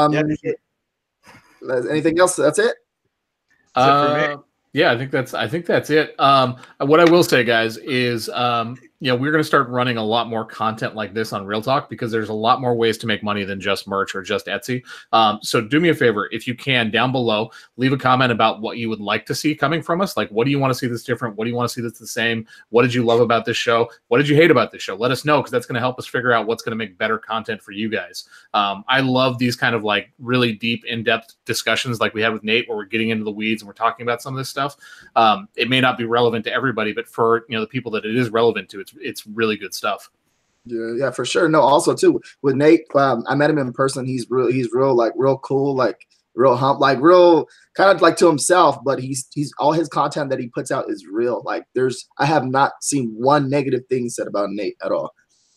Anything else? That's it? That's it for me. Yeah, I think that's it. What I will say, guys, is we're going to start running a lot more content like this on Real Talk, because there's a lot more ways to make money than just merch or just Etsy. So do me a favor, if you can, down below, leave a comment about what you would like to see coming from us. Like, what do you want to see that's different? What do you want to see that's the same? What did you love about this show? What did you hate about this show? Let us know, because that's going to help us figure out what's going to make better content for you guys. I love these kind of like really deep, in-depth discussions like we had with Nate, where we're getting into the weeds and we're talking about some of this stuff. It may not be relevant to everybody, but for the people that it is relevant to, it's really good stuff. Yeah, for sure. No, also too with Nate, I met him in person. He's real like real cool, like real like real kind of like to himself, but he's all his content that he puts out is real. Like I have not seen one negative thing said about Nate at all.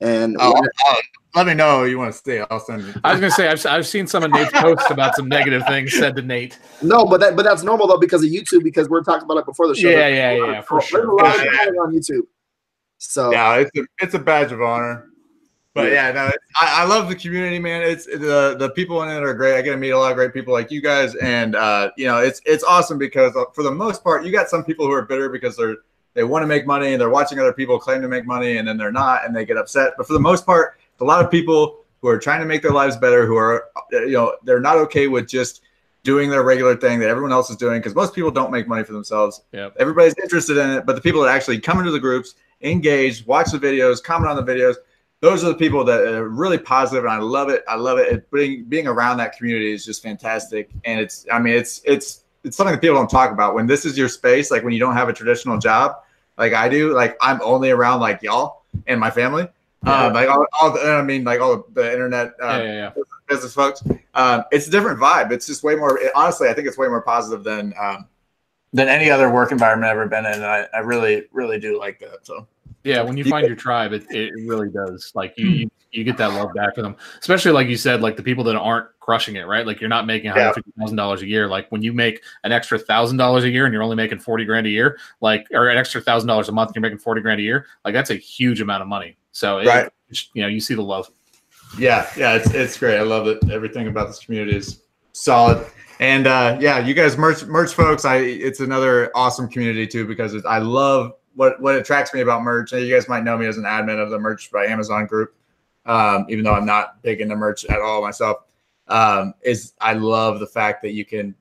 And let me know you want to stay. I'll send you. I was gonna say I've seen some of Nate's posts about some negative things said to Nate. No, but that's normal though because of YouTube, because we're talking about it before the show. Yeah, for sure. There's a lot of commenting on YouTube. So yeah, it's a badge of honor. But yeah, no, I love the community, man. It's the people in it are great. I get to meet a lot of great people like you guys, and it's awesome because for the most part, you got some people who are bitter because they want to make money and they're watching other people claim to make money and then they're not and they get upset. But for the most part, a lot of people who are trying to make their lives better, who are they're not okay with just doing their regular thing that everyone else is doing, because most people don't make money for themselves. Yep. Everybody's interested in it, but the people that actually come into the groups, engage, watch the videos, comment on the videos, those are the people that are really positive, and I love it. I love it. Being around that community is just fantastic, and it's something that people don't talk about. When this is your space, like when you don't have a traditional job, like I do, like I'm only around like y'all and my family, like all the internet business folks. It's a different vibe. It's just way more. Honestly, I think it's way more positive than any other work environment I've ever been in, and I really, really do like that. So. Yeah, when you find your tribe, it really does. Like you get that love back for them, especially like you said, like the people that aren't crushing it, right? Like you're not making $150,000 a year. Like when you make an extra $1,000 a year and you're only making $40,000 a year, like or an extra $1,000 a month, and you're making $40,000 a year. Like that's a huge amount of money. So you see the love. Yeah, it's great. I love it. Everything about this community is solid. And you guys, merch folks. It's another awesome community too, because I love. What attracts me about merch, and you guys might know me as an admin of the Merch by Amazon group, even though I'm not big into merch at all myself, is I love the fact that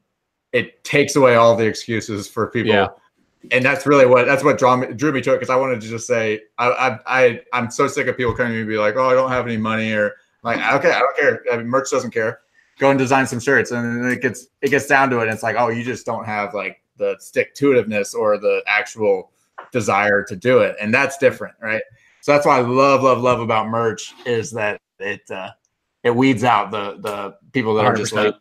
it takes away all the excuses for people. Yeah. And that's really what drew me to it, because I wanted to just say, I'm so sick of people coming to me and be like, oh, I don't have any money, or like, okay, I don't care. I mean, merch doesn't care. Go and design some shirts. And then it gets down to it. And it's like, oh, you just don't have like the stick-to-itiveness or the actual desire to do it, and that's different, right? So that's why I love about merch, is that it weeds out the people that 100%. Are just like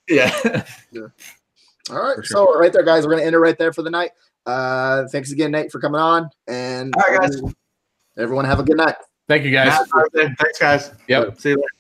All right, so right there, guys, we're gonna end it right there for the night. Thanks again, Nate, for coming on, and all right, guys, everyone have a good night. Thank you, guys. Thanks, guys. Yep. See you later.